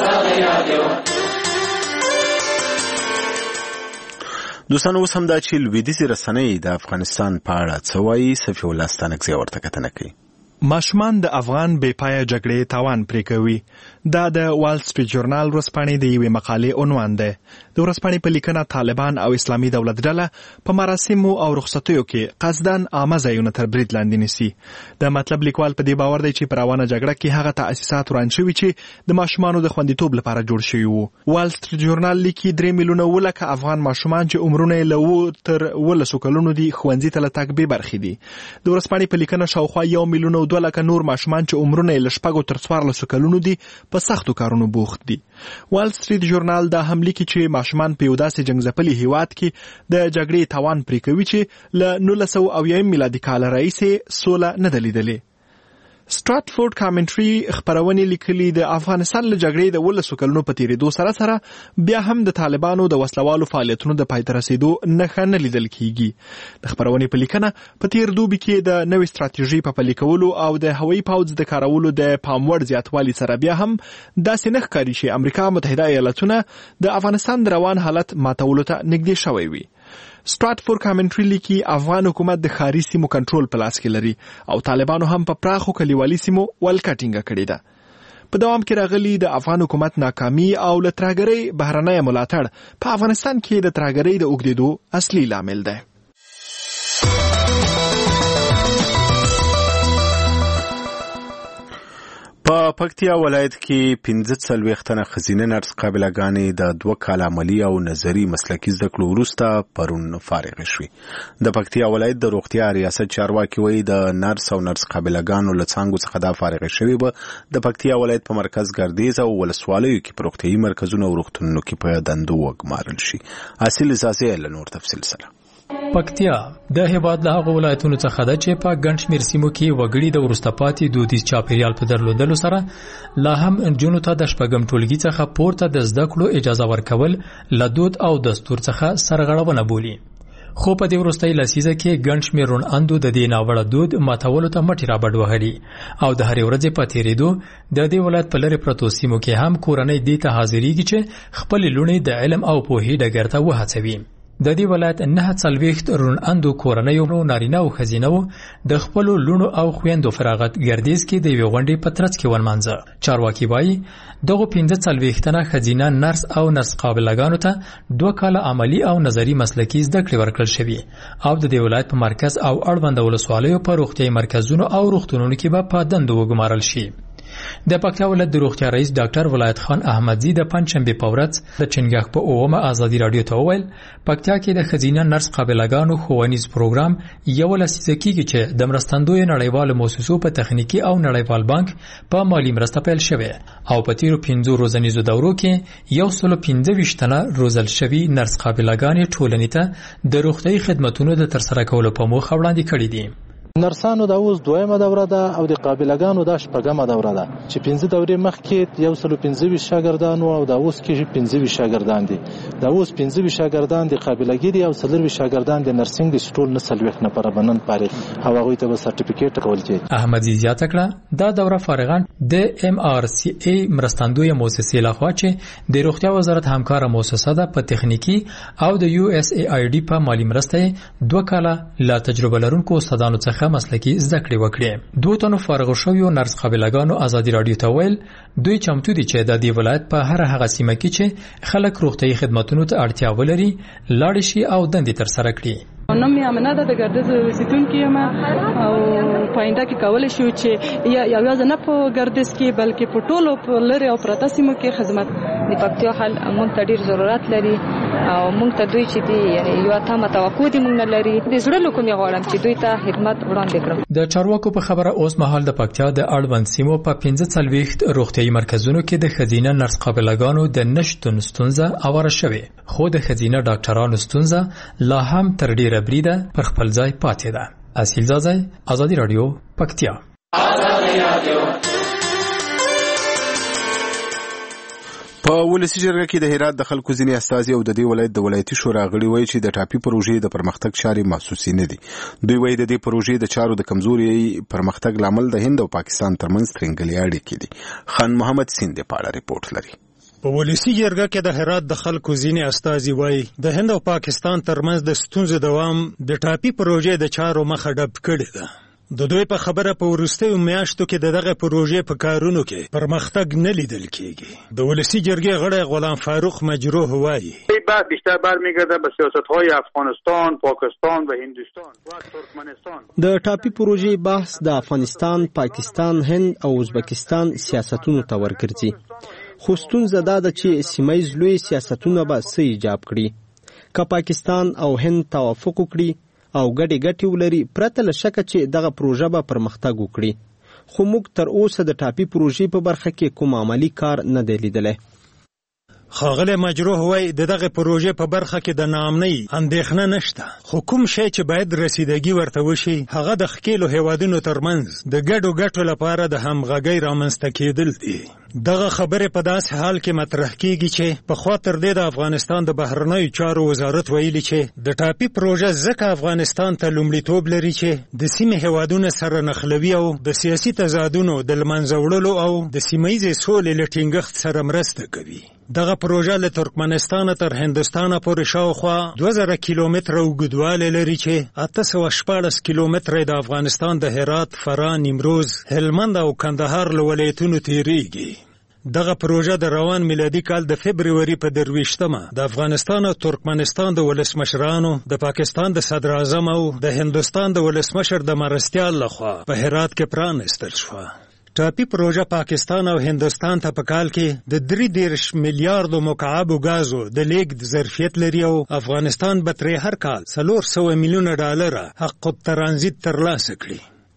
دوستانو اوس هم دا چې لویدیځې رسنۍ د افغانستان په اړه څه وایي، صفي الله ستانکزی ورته کتنه کوي. ماشومان د افغان بې پایه جګړې تاوان پرې کوي. دا د وال سټریټ جورنال ورځپاڼې د یوې مقالې عنوان دی. د ورځپاڼې په لیکنه طالبان او اسلامي دولت ډله په مراسمو او رخصتیو کې قصداً عامه ځایونه تر برید لاندې نیسي. د مطلب لیکوال په دې باور دی چې په روانه جګړه کې هغه تاسیسات وران شوي چې د ماشومانو د خوندیتوب لپاره جوړ شوي وو. وال سټریټ جورنال لیکي درې میلیونه اووه لکه افغان ماشومان چې عمرونه یې له اووه تر اوولسو کلونو دي ښوونځي ته له تګ بې برخې دي. د ورځپاڼې په لیکنه شاوخوا یو میلیون دوه لکه نور ماشومان چې عمرونه یې له شپږو تر څوارلسو کلونو دي په سختو کارونو بوخت دي. وال سټریټ جورنال دا هم لیکي چې ماشومان په یو داسې جنګ ځپلي هیواد کې د جګړې تاوان پرې کوي چې له نولس سوه اویایم میلادي کال راهیسې سوله نه ده لیدلې. سټراتفورد کامنټري خبرونه لیکلي د افغانستان له جګړې د ولسو کلونو په تیریدو سره سره بیا هم د طالبانو د وسلوالو فعالیتونو د پای ته رسیدو نښه نه لیدل کیږي. د خبرونې په لیکنه په تیر دوبي کې د نوې ستراتیژي په پلي کولو او د هوایي پوځ د کارولو د پاموړ زیاتوالي سره بیا هم داسې نه ښکاري چې امریکا متحده ایالاتونه د افغانستان د روان حالت ماتولو ته نږدې شوی وي. سټراتفورد کامنټري لیکي افغان حکومت د ښاري سیمو کنټرول په لاس کې لري او طالبانو هم په پراخو کلیوالي سیمو ولکه ټینګه کړې ده. په دوام کې راغلي د افغان حکومت ناکامي او له ترهګرۍ بهرنی ملاتړ په افغانستان کې د ترهګرۍ د اوږدېدو اصلي لامل دی. په پکتیا ولایت کې پنځه څلوېښت تنه ښځینه نرس قابله‌ګانې د دوه کاله عملي او نظري مسلکي زده کړو وروسته پرون فارغې شوې. د پکتیا ولایت د روغتیا ریاست چارواکي وایي د نرس او نرس قابله‌ګانو له څانګو څخه دا فارغې شوې به د پکتیا ولایت په مرکز ګردیز او ولسوالیو کې په روغتیایي مرکزونو او روغتونونو کې په دندو وګمارل شي. اصل اساسي له نور تفصیل سره پکتیا د هیواد له هغو ولایتونو څخه ده چې په ګڼ شمېر سیمو کې وګړي د وروسته پاتې دودیز چاپیریال په درلودلو سره لا هم نجونو ته د شپږم ټولګي څخه پورته د زده کړو اجازه ورکول له دود او دستور څخه سرغړونه بولي. خو په دې وروستۍ لسیزه کې ګڼ شمېر روڼ اندو د دې ناوړه دود ماتولو ته مټې رابډ وهلي او د هرې ورځې په تېرېدو د دې ولایت په لرې پرتو سیمو کې هم کورنۍ دې ته حاضرېږي چې خپلې لوڼې د علم او پوهې ډګر ته وهڅوي. د دې ولایت نه څلوېښت روڼ اندو کورنیو نارینه او ښځینه د خپلو لوڼو او خویندو فراغت ګردیز کې د یوې غونډې په ترڅ کې ونمانځه. چارواکي وایي دغو پنځه څلوېښت تنه ښځینه نرس او نرس قابلګانو ته دوه کاله عملي او نظري مسلکي زده کړې ورکړل شوي او د دې ولایت په مرکز او اړوند ولسوالیو په روغتیايي مرکزونو او روغتونونو کې به په دندو وګمارل شي. د پکتیا ولایت د روغتیا رئیس ډاکټر ولایت خان احمدزي د پنځشنبې په ورځ د چنګاښ په اوومه ازادي راډیو ته وویل پکتیا کې د ښځینه نرس قابلګانو ښوونیز پروګرام یو لسیزه کېږي چې د مرستندویو نړیوالو موسسو په تخنیکي او نړیوال بانک په مالي مرسته پیل شوې او په تیرو پنځو روزنیزو دورو کې یو سلو پنځه ویشت تنه روزل شوي نرس قابلګانې ټولنې ته د روغتیايي خدمتونو د ترسره کولو په موخه وړاندې کړي دي. نرسانو دا اوس دویمه دوره ده او د قابلګانو دا شپږمه دوره ده چې پنځه دورې مخکې یو سلو پنځه ویشت شاګردان او دا اوس کې پنځه ویشت شاګردان دي. دا اوس پنځه ویشت شاګردان د قابلګي دي او څلور ویشت شاګردان د نرسنګ د سټول نه څلوېښت نفره بنن فارغ او هغوی ته به سرټیفیکیټ ورکول کېږي. احمدزي زیاته کړه دا دوره فارغان د ام آر سی ای مرستندویه موسسې لخوا چې د روغتیا وزارت همکاره موسسه ده په تخنیکي او د یو اس ای آی ډي په مالي مرسته دوه کاله لا تجربه لرونکو استادانو څخه مسلکي زده کړې وکړي. دوه تنو فارغ شویو نرس قابلګانو ازادي راډیو ته ویل دوی چمتو دي چې د دې ولایت په هر هغه سیمه کې چې خلک روغتیايي خدماتونو ته اړتیا ولري لاړ شي او دندې ترسره کړي. نوم یې امنه ده د ګردیز اوسیدونکې یم او په آینده کې کولی شو چې یوازې نه په ګردیز کې بلکې په ټولو په لرې او پرته سیمو کې خدمت. د پکتیا حال موږ ته ډېر ضرورت لري او موږ ته دوی چې دي یعنې یوه تمه توقع دي موږ نه لري. د زړه له کومې غواړم چې دوی ته خدمت وړاندې کړم. د چارواکو په خبره اوس مهال د پکتیا د اړوند سیمو په پنځه څلوېښت روغتیايي مرکزونو کې د ښځینه نرس قابلګانو د نشتون ستونزه اواره شوې خو د ښځینه ډاکټرانو ستونزه لا هم تر ډېره بریده پر خپل ځای پاتې ده. اصیل زازی ازادي راډیو پکتیا. په ولسی جرګه کې د هرات د خلکو ځینې استازي او د دې ولایت د ولایتي شورا غړي وایي چې د ټاپي پروژې د پرمختګ چارې محسوسې نه دي. دوی وایي د دې پروژې د چارو د کمزوري پرمختګ لامل د هند او پاکستان ترمنځ ترنګلې اړیکې دي. خان محمد سیند په اړه ریپورت لري. په ولسی جرګه کې د هرات د خلکو ځینې استازي وایي د هند او پاکستان ترمنځ د ستونزې دوام د ټاپي پروژې د چارو مخه ډب کړې ده. د دوی په خبره په وروستیو میاشتو کې د دغه پروژې په کارونو کې پرمختګ نه لیدل کېږي. د ولسی جرګې غړی غلام فاروق مجروح وایي بعد بیشتر برمیگرده به سیاست‌های افغانستان، پاکستان و هندوستان و ترکمنستان. د ټاپي پروژې بحث د افغانستان، پاکستان، هند او ازبکستان سیاستونو ته ورګرځي. خو ستونزه دا ده چې سیمایي لوی سیاستونه به څه ایجاب کړي. که پاکستان او هند توافق وکړي او ګډې ګټې ولري پرته له شکه چې دغه پروژه به پرمختګ وکړي. خو موږ تر اوسه د ټاپي پروژې په برخه کې کوم عملی کار نه دی لیدلی. ښاغلی مجروح وایي د دغه پروژې په برخه کې د ناامنۍ اندېښنه نشته خو کوم شی چې باید رسیدګي ورته وشي هغه د ښکېلو هیوادونو ترمنځ د ګډو ګټو لپاره د همغږۍ رامنځته کېدل دي. دغه خبرې په داسې حال کې مطرح کېږي چې پخوا تر دې د افغانستان د بهرنیو چارو وزارت ویلي چې د ټاپي پروژه ځکه افغانستان ته لومړیتوب لري چې د سیمې هیوادونه سره نښلوي او د سیاسي تضادونو د له منځه وړلو او د سیمه ییزې سولې له ټینګښت سره مرسته کوي. دغه پروژه له ترکمنستان تر هندوستان پورې شاوخوا دوه زره کیلومتره اوږدوالی لري چې اته سوه شپاړس کیلومتره د افغانستان د هرات، فراه، نیمروز، هلمند او کندهار له ولایتونو تیریږي. دغه پروژه د روان میلادي کال د فبروري په درویشتمه د افغانستان او ترکمنستان د ولسمشرانو، د پاکستان د صدر اعظم او د هندوستان د ولسمشر د مرستیال لخوا په هرات کې پرانستل شوه. ټاپي پروژه پاکستان او هندوستان ته په کال کې د درې دېرش میلیارډو مکعبو ګازو د لیږد ظرفیت لري او افغانستان به ترې هر کال څلور سوه میلیونه ډالره حق الترانزیت ترلاسه کړي.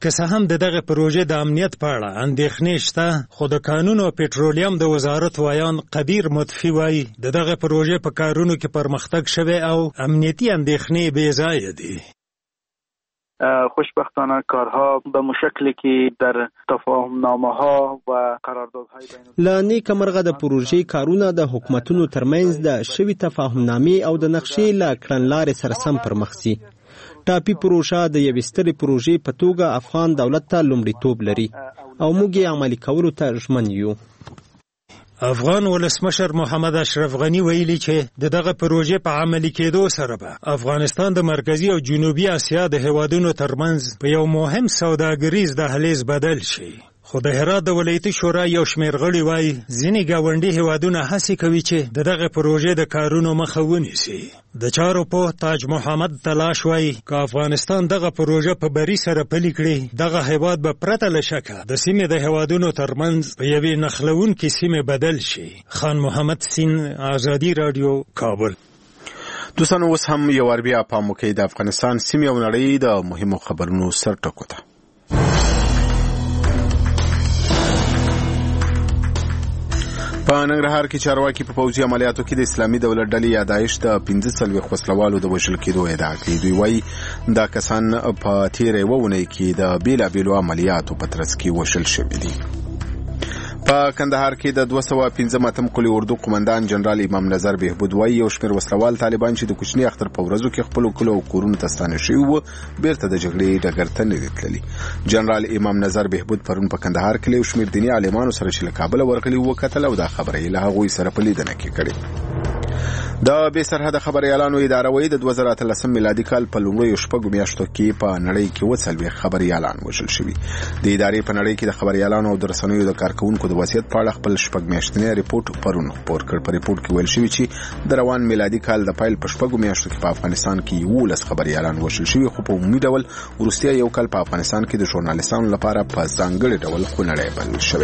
که څه هم د دغه پروژې د امنیت په اړه اندېښنې شته، خو د کانون او پېټرولیم د وزارت وایان قدیر مطفي وایي د دغه پروژې په کارونو کې پرمختګ شوی او امنیتي اندېښنې بې ځایه دي. خوشبختانه کارها به مشکلی که در تفاهم نامه ها و قراردادهای بین لا نیک مرغه د پروژې کارونه د حکومتونو ترمنځ د شوی تفاهم نامې او د نقشې لا کړنلارې سره سم پرمخ ځي. ټاپي پروژه د یوې سترې پروژې په توګه افغان دولت ته لومړیتوب لري او موږ یې عملي کولو ته ژمن یو. افغان ولسمشر محمد اشرف غنی ویلي چې د دغه پروژې په عملي کېدو سره به افغانستان د مرکزی او جنوبي اسیا د هیوادونو ترمنځ په یو مهم سوداګریز دهلیز بدل شي. خو د هرات د ولایتي شورا یو شمېر غړي وایي ځینې ګاونډي هیوادونه هڅې کوي چې د دغه پروژې د کارونو مخه ونیسي. د چارو په تاج محمد تلاش وایي که افغانستان دغه پروژه په بری سره پلي کړي، دغه هیواد به پرته له شکه د سیمې د هیوادونو ترمنځ په یوې نښلونکې سیمې بدل شي. خان محمد سین، آزادي راډیو، کابل. دوستانو اوس هم یو ور بیا پام وکړئ د افغانستان سیمې او نړۍ د مهمو خبرونو سر ټکو ته. په ننګرهار کې چارواکي په پوځي عملیاتو کې د اسلامي دولت ډلې یا داعش د پنځه څلوېښت وسلوالو د وژل کېدو ادعا کړې. دوی وایي دا کسان په تېره یوه اونۍ کې د بېلابېلو عملیاتو په ترڅ کې وژل شوي دي. په کندهار کې د دوه سوه پنځم اتم قلي اردو قمندان جنرال امام نظر بهبود وایي یو شمېر وسلوال طالبان چې د کوچني اختر په ورځو کې خپلو کلو او کورونو ته ستانه شوي وو بیرته د جګړې ډګر ته نه دي تللي. جنرال امام نظر بهبود پرون په کندهار کې له یو شمېر دیني عالمانو سره چې له کابله ورغلي وو وکتل او دا خبره یې له هغوی سره په لیدنه کې کړې. د بې سرحده خبریالانو اداره وایي د دوه زره اتلسم میلادي کال په لومړیو شپږو میاشتو کې په نړۍ کې اووه څلوېښت خبریالان وژل شوي. د ادارې په نړۍ کې د خبریالانو او د رسنیو د کارکوونکو د وضعیت په اړه خپل شپږ میاشتنی ریپورټ پرون خپور کړ. په ریپورټ کې ویل شوي چې د روان میلادي کال د پیل په شپږو میاشتو کې په افغانستان کې یولس خبریالان وژل شوي، خو په عمومي ډول وروستیا یو کال په افغانستان کې د ژورنالیستانو لپاره په ځانګړي ډول خونړی بلل شوی.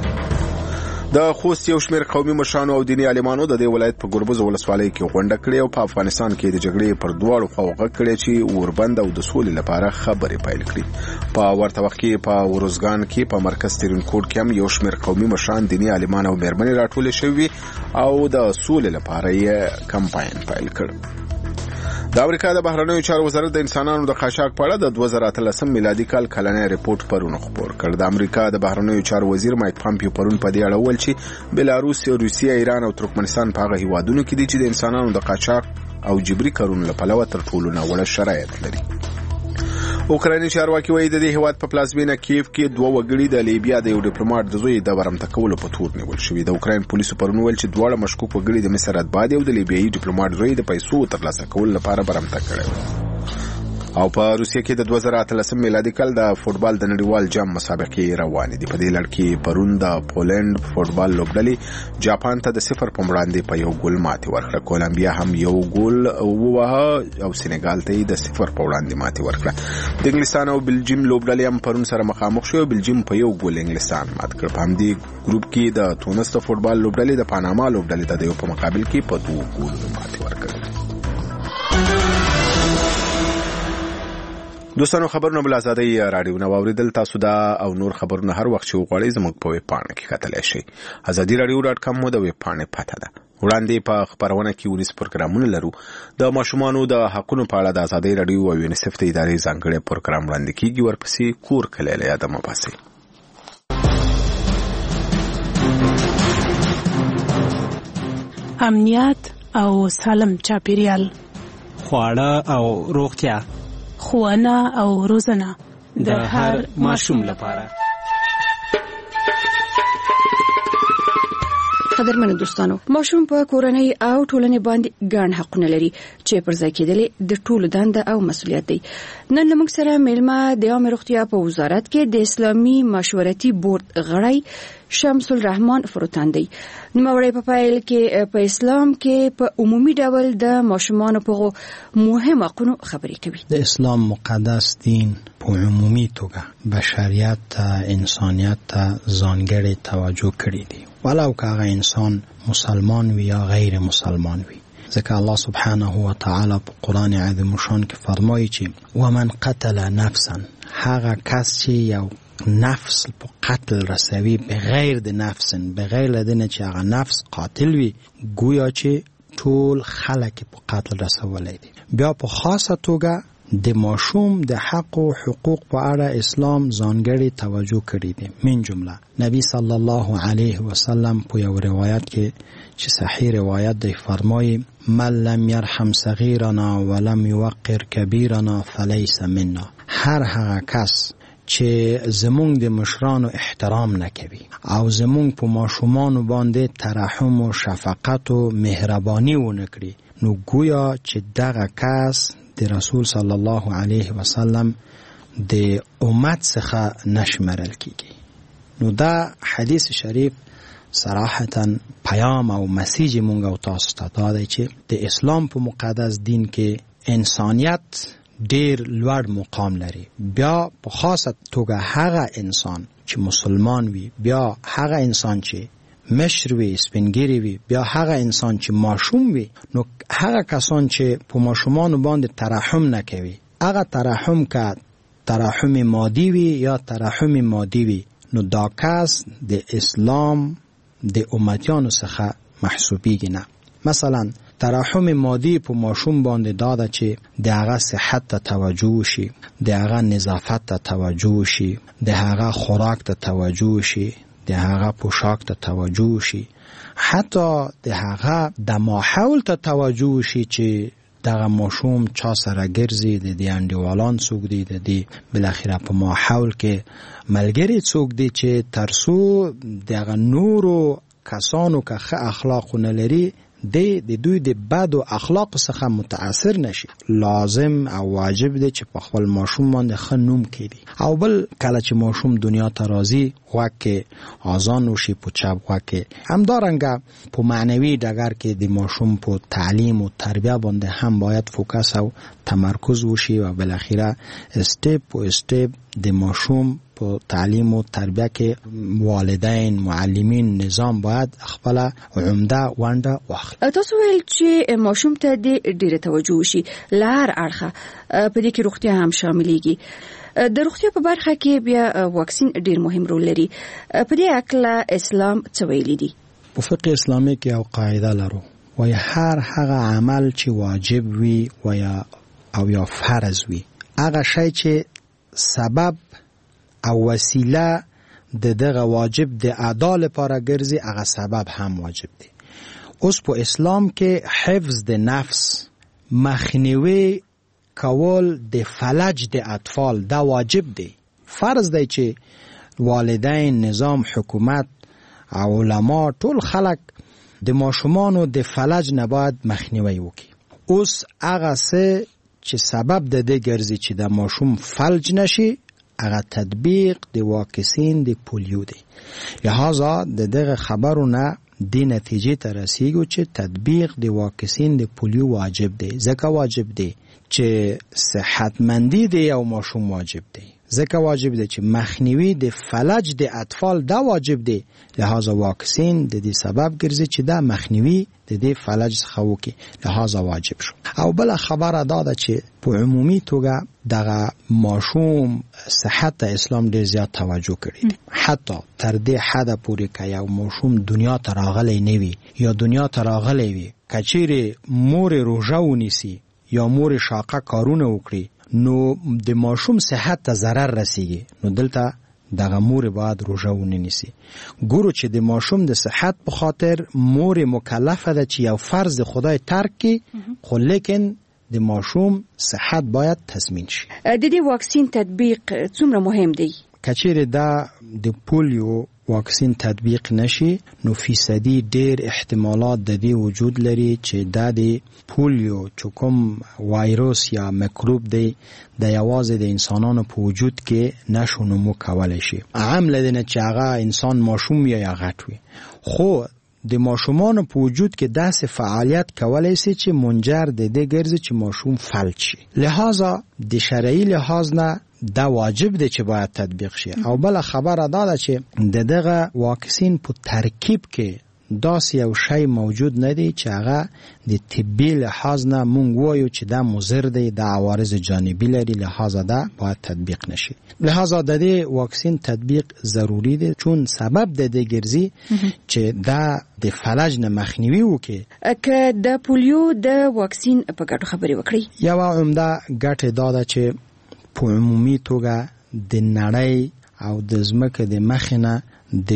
د خوست یو شمېر قومي مشرانو او دیني عالمانو د دې ولایت په ګربز ولسوالۍ کې غونډه کړې او په افغانستان کې د جګړې پر دواړو خواو غږ کړی چې اوربند او د سولې لپاره خبرې پیل کړي. په ورته وخت کې په وروزګان کې په مرکز ترینکوټ کې هم یو شمېر قومي مشران، دیني عالمان او مېرمنې راټولې شوي او د سولې لپاره یې کمپاین پیل کړ. د امریکا د بهرنیو چارو وزارت د انسانانو د قاچاق په اړه د دوه زره اتلسم میلادي کال کلنی ریپورټ پرون خپور کړ. د امریکا د بهرنیو چارو وزیر مایک پامپیو پرون په دې اړه وویل چې بلاروس، روسیه، ایران او ترکمنستان په هغه هیوادونو کې دي چې د انسانانو د قاچاق او جبري کارونو له پلوه تر ټولو ناوړه شرایط لري. اوکرایني چارواکي وایي د دې هیواد په پلازمینه کیف کې دوه وګړي د لیبیا د یو ډیپلوماټ د زوی د برمته کولو په تور نیول شوي. د اوکراین پولیسو پرون ویل چې دواړه مشکوک وګړي د مصر اتباع او د لیبیایي ډیپلوماټ زوی د پیسو ترلاسه کولو لپاره برمته کړی. او په روسیه کې د دوه زره اتلسم میلادي کال د فوټبال د نړیوال جام مسابقې روانې دي. په دې لړ کې پرون د پولند فوټبال لوبډلې جاپان ته د صفر په وړاندې په یو ګول ماتې ورکړه. کولمبیا هم یو ګول ووهه او سینګال ته یې د صفر په وړاندې ماتې ورکړه. د انګلستان او بلجیم لوبډلې هم پرون سره مخامخ شوې. بلجیم په یو ګول انګلستان مات کړ. په همدې ګروپ کې د تونس د فوټبال لوبډلې د پاناما لوبډلې ته د یو په مقابل کې په دوه ګولونو ماتې ورکړه. دوستانو خبرونه بل آزادۍ راډیو نو اوریدل تاسو دا او نور خبرونه هر وخت چې وغواړئ زموږ په ویب پاڼه کې کتلی شئ. آزادي راډیو ډاټ کام مو د ویب پاڼې پته ده. وړاندې په خبرونه کې ونیس پروګرامونه لرو. د ماشومانو د حقونو په اړه د آزادۍ راډیو او یونیسف د ادارې ځانګړی پروګرام وړاندې کیږي. ورپسې کور کلی له یاده مه باسئ. امنیت او سالم چاپیریال، خواړه او روغتیا، ښوونه او روزنه د هر ماشوم لپاره. قدرمنو دوستانو، ماشوم په کورنۍ او ټولنې باندې ګڼ حقونه لري چې پر ځای کېدل د ټولو دنده او مسؤلیت دی. نن موږ سره میلمه د عامه روغتیا په وزارت کې د اسلامي مشورتي بورډ غړی شمس الرحمن فروتان دی. نوموړی په پیل کې په اسلام کې په عمومي ډول د ماشومانو په مهم حقونو خبرې کوي. د اسلام مقدس دین په عمومي توګه بشریت ته، انسانیت ته ځانګړې توجه کړې دي، ولو که هغه انسان مسلمان وي یا غیر مسلمان وي. ځکه الله سبحانه و تعالی په قرآن عظیم شان کې فرمایي چې ومن قتل نفسا، هغه کس چې یو نفس په قتل رسوي بغیر د نفس، بغیر لدنه چې هغه نفس قاتل وي، گویا چې ټول خلک په قتل رسولای دي. بیا په خاصه توګه د ماشوم د حق او حقوق په اړه اسلام ځانګړی توجه کړی دی. من جمله نبی صلی الله علیه وسلم په یو روایت کې چې صحیح روایت دی فرمایي من لم يرحم صغیرنا ولم يوقر کبیرنا فلیس منا. هر هغه کس چې زمونږ د مشرانو احترام نکوي او زمونږ په ماشومانو باندې ترحم او شفقت او مهرباني ونه کړي، نو گویا چې دغه کس د رسول صلی الله علیه وسلم د امت څخه نشمرل کیږي. نو دا حدیث شریف صراحتا پیام او مسیج مونږ او تاسو ته دا دی چې د اسلام په مقدس دین کې انسانیت ډیر لوړ مقام لري. بیا په خاصه توګه هغه انسان چې مسلمان وي، بیا هغه انسان چې مشر وي، سپینګری وي، بیا هغه انسان چې ماشوم وي، نو هغه کسان چې په ماشومان باندې ترحم نکوي، هغه ترحم که ترحم مادی وي یا ترحم مادی وي، نو دا کس د اسلام د امتیانو څخه محسوبیږي نه. مثلا ترحم مادی په ماشوم باندې داده چې د هغه صحت ته توجه شي، د هغه نظافت ته توجه شي، د هغه خوراک ته توجه شي، د هغه پوشاک ته توجه شي، حتی د هغه د ماحول ته توجه شي چې دغه ماشوم چا سره ګرځي، د دې انډیوالان څوک دي، د دې بالاخره په ماحول کې ملګری څوک دي چې ترڅو دغه نورو کسانو که ښه اخلاق نه لري د د دوی د بد او اخلاق څخه متاثر نشي. لازم او واجب دی چې په خپل ماشوم باندې ښه نوم کړي. او بل کله چې ماشوم دنیا ته راځي غوږ کې اذان وشي په چپ غوږ کې، همدارنګه په معنوي ډګر کې د ماشوم په تعلیم او تربیه باندې هم باید فوکس او تمرکز وشي او بالاخره استپ او استپ د ماشوم په تعلیم او تربیه کې والدین، معلمین، نظام باید خپل عمده ونده واخلي. تاسو ویل چې ماشوم ته د ډیره توجه وشي، لار اړخه په دې کې روغتیا هم شاملېږي. د روغتیا په برخه کې بیا واکسین ډیر مهم رول لري. په دې اړه اسلام څه ویلي دي؟ په فقه اسلامي کې یو قاعده لرو، وایي هر هغه عمل چې واجب وي و یا او یا فرض وي، هغه شی چې سبب او وسیله د دغه واجب د ادا لپاره ګرځي، هغه سبب هم واجب دی. اوس په اسلام کې حفظ د نفس، مخنیوي کول د فلج د اطفال دا واجب دی. فرض دی چې والدین، نظام، حکومت او علما ټول خلک د ماشومانو د فلج نه باید مخنیوي وکړي. اوس هغه څه چې سبب د دې ګرځي چې د ماشوم فلج نشي، هغه تطبیق د واکسین د پولیو دی. لہذا د دغه خبرونه د نتیجې ته رسیږي چې تطبیق د واکسین د پولیو واجب دی. ځکه واجب دی چې صحتمندي دی او ماشوم واجب دی. ځکه واجب دی چې مخنیوي د فلج د اطفال دا واجب دی. لہذا واکسین د دې سبب ګرځي چې دا مخنیوي د دې فلج څخه وکړي، لہذا واجب شو. او بل خبره دا ده چې په عمومي توګه دغه ماشوم صحت ته اسلام ډیر زیات توجه کړی دی. حتی تر دې حد پورې که یو ماشوم دنیا ته راغلی نه وي یا دنیا ته راغلی وي، که چیرې مور روژه ونیسي یا مور شاقه کارونه وکړي، نو د ماشوم صحت ته ضرر رسیږي، نو دلته دغه مور باید روژه ونیسي. ګورو چې د ماشوم د صحت په خاطر مور مکلفه ده چې یو فرض د خدای ترک کړي، خو لیکن د ماشوم صحت باید تضمین شي. د دې واکسین تطبیق څومره مهم دی؟ کچېرې دا د پولیو واکسین تطبیق نشي، نو فیصدي ډیر احتمالات د دې وجود لري چې دا د پولیو چې کوم وایروس یا میکروب دی د یوازې د انسانانو په وجود کې نشو نمو کولی شي. عام لدنه چې هغه انسان ماشوم یا غټ وي، خو د ماشومانو په وجود کې داسې فعالیت کولی شي چې منجر د دې ګرځي چې ماشوم فلج شي. لہذا د شرعي لحاظ نه دا واجب دی چې باید تطبیق شي. او بل خبره دا ده چې د دغه واکسین په ترکیب کې داسې یو شی موجود نه دی چې هغه د طبي لحاظ نه مونږ وایو چې دا مضر دی، دا عوارض جانبي لري، لہذا دا باید تطبیق نشي. لہذا د دې واکسین تطبیق ضروری دی چون سبب د دې ګرځي چې دا د فلج نه مخنیوي وکړي. که د پولیو د واکسین په ګټو خبرې وکړي، یو عمده ګټه دا ده چې په عمومي توګه د نړۍ او د ځمکې د مخ نه د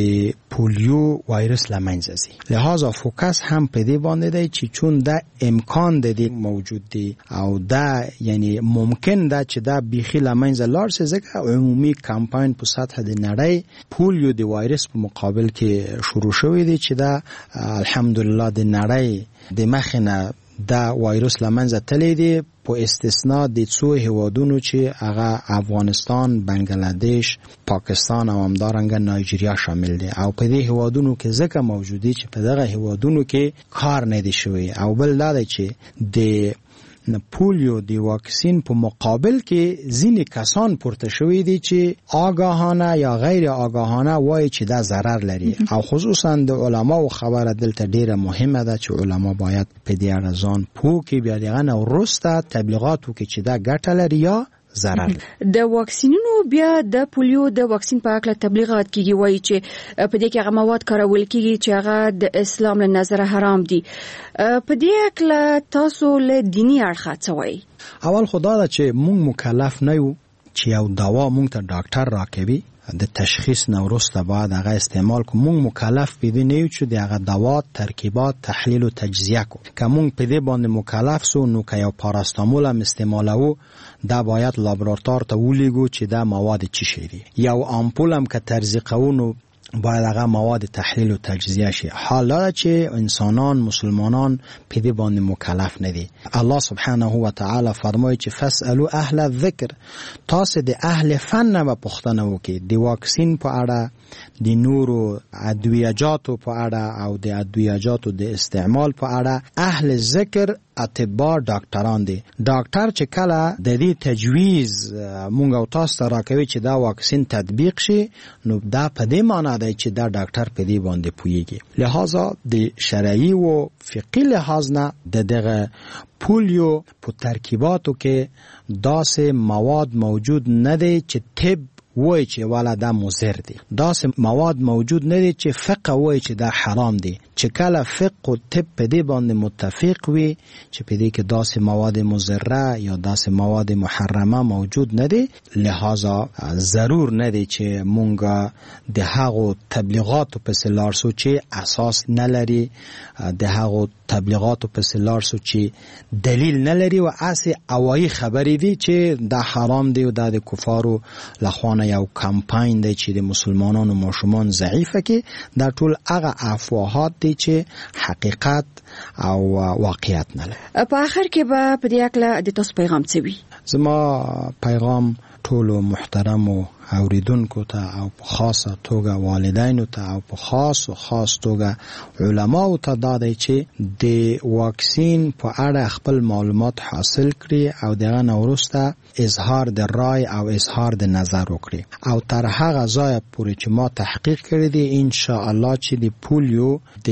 پولیو وایرس له منځه ځي. لہذا فوکس هم په دې باندې دی چې چون دا امکان د دې موجود دی او دا یعنی ممکن ده چې دا بیخي له منځه لاړ شي، ځکه عمومي کمپاین په سطح د نړۍ پولیو د وایرس په مقابل کې شروع شوی دی چې دا الحمدلله د نړۍ د مخ نه دا وایرس له منځه تللی دی، په استثناء د څو هیوادونو چې هغه افغانستان، بنگلاديش، پاکستان او همدارنګه نایجیریا شامل دي. او په دې هیوادونو کې ځکه موجودي چې په دغه هیوادونو کې کار نه دی شوی. او بل دا دی چې د پولیو د واکسین په مقابل کې ځینې کسان پورته شوی دي چې آگاهانه یا غیر آگاهانه وایي چې دا ضرر لري. او خصوصا د علماو خبره دلته ډیره مهمه ده چې علما باید په دې اړه ځان پوه کړي، بیا دغه نه وروسته تبلیغات وکړي چې دا ګټه لري یا ضرر. د واکسینونو بیا د پولیو د واکسین په اړه تبلیغات کیږي، وایي چې په دې کې هغه مواد کارول کیږي چې هغه د اسلام له نظره حرام دي. په دې اړه تاسو له دینی اړخه څه وایي؟ اول خدا دا چې مونږ مکلف نه یو چې یو دوا مونږ ته ډاکټر راکوي، د تشخیص نه وروسته باید هغه استعمال کو. مونږ مکلف به نه یو چې دغه دوا ترکیبات تحلیل او تجزیه کو. که مونږ په دې باندې مکلف سو نو که یو پاراستامول هم استعمالو دا باید لابراتوار ته ولیږو چې دا مواد چی شي دي. یو آمپول هم که تزریقو نو باید هغه مواد تحلیل و تجزیه شي. حالا چې انسانان مسلمانان په دې باندې مکلف نه دي. الله سبحانه و تعالی فرمایي چې فاسالو اهل الذکر، تاسو د اهل فن نه پوښتنه وکړئ د واکسین په اړه، د نورو ادویجاتو په اړه او د ادویجاتو د استعمال په اړه. اهل ذکر اطباء ډاکټران دي. ډاکټر چې کله د دې تجویز مونږ او تاسو ته راکوي چې دا واکسین تطبیق شي، نو دا په دې معنی دی چې دا ډاکټر په دې باندې پوهیږي. لہذا د شرعي او فقهي لحاظ نه د دغه پولیو په ترکیباتو کې داسې مواد موجود نه دی چې طب وای چې والا دا مضر دي. داسې مواد موجود نه دي چې فقه وای چې دا حرام دي. چې کله فقه او طب په دې باندې متفق وي چې په دې کې داسې مواد مضره یا داسې مواد محرمه موجود نه دي، لہذا ضرور نه دي چې مونږ د هغو تبلیغاتو پسې لاړ شو چې اساس نه لري، د هغو تبلیغاتو پسې لاړ شو چې دلیل نه لري او اسې اوایي خبرې دي چې دا حرام دی او دا د کفارو لخوا یو کمپاین دی چې د مسلمانانو ماشومان ضعیفه کې. دا ټول هغه افواهات دي چې حقیقت او واقعیت نه لري. په آخر کې به په دې اړه د تاسو پیغام څه وي؟ زما پیغام ټولو محترمو اوریدونکو ته او په خاصه توګه والدینو ته او په خاص او خاص توګه علماو ته دا دی چې د واکسین په اړه خپل معلومات حاصل کړي او دغه نه وروسته اظهار د رای او اظهار د نظر وکړي. او تر هغه ځای پورې چې ما تحقیق کړی دی ان شاء الله چې د پولیو د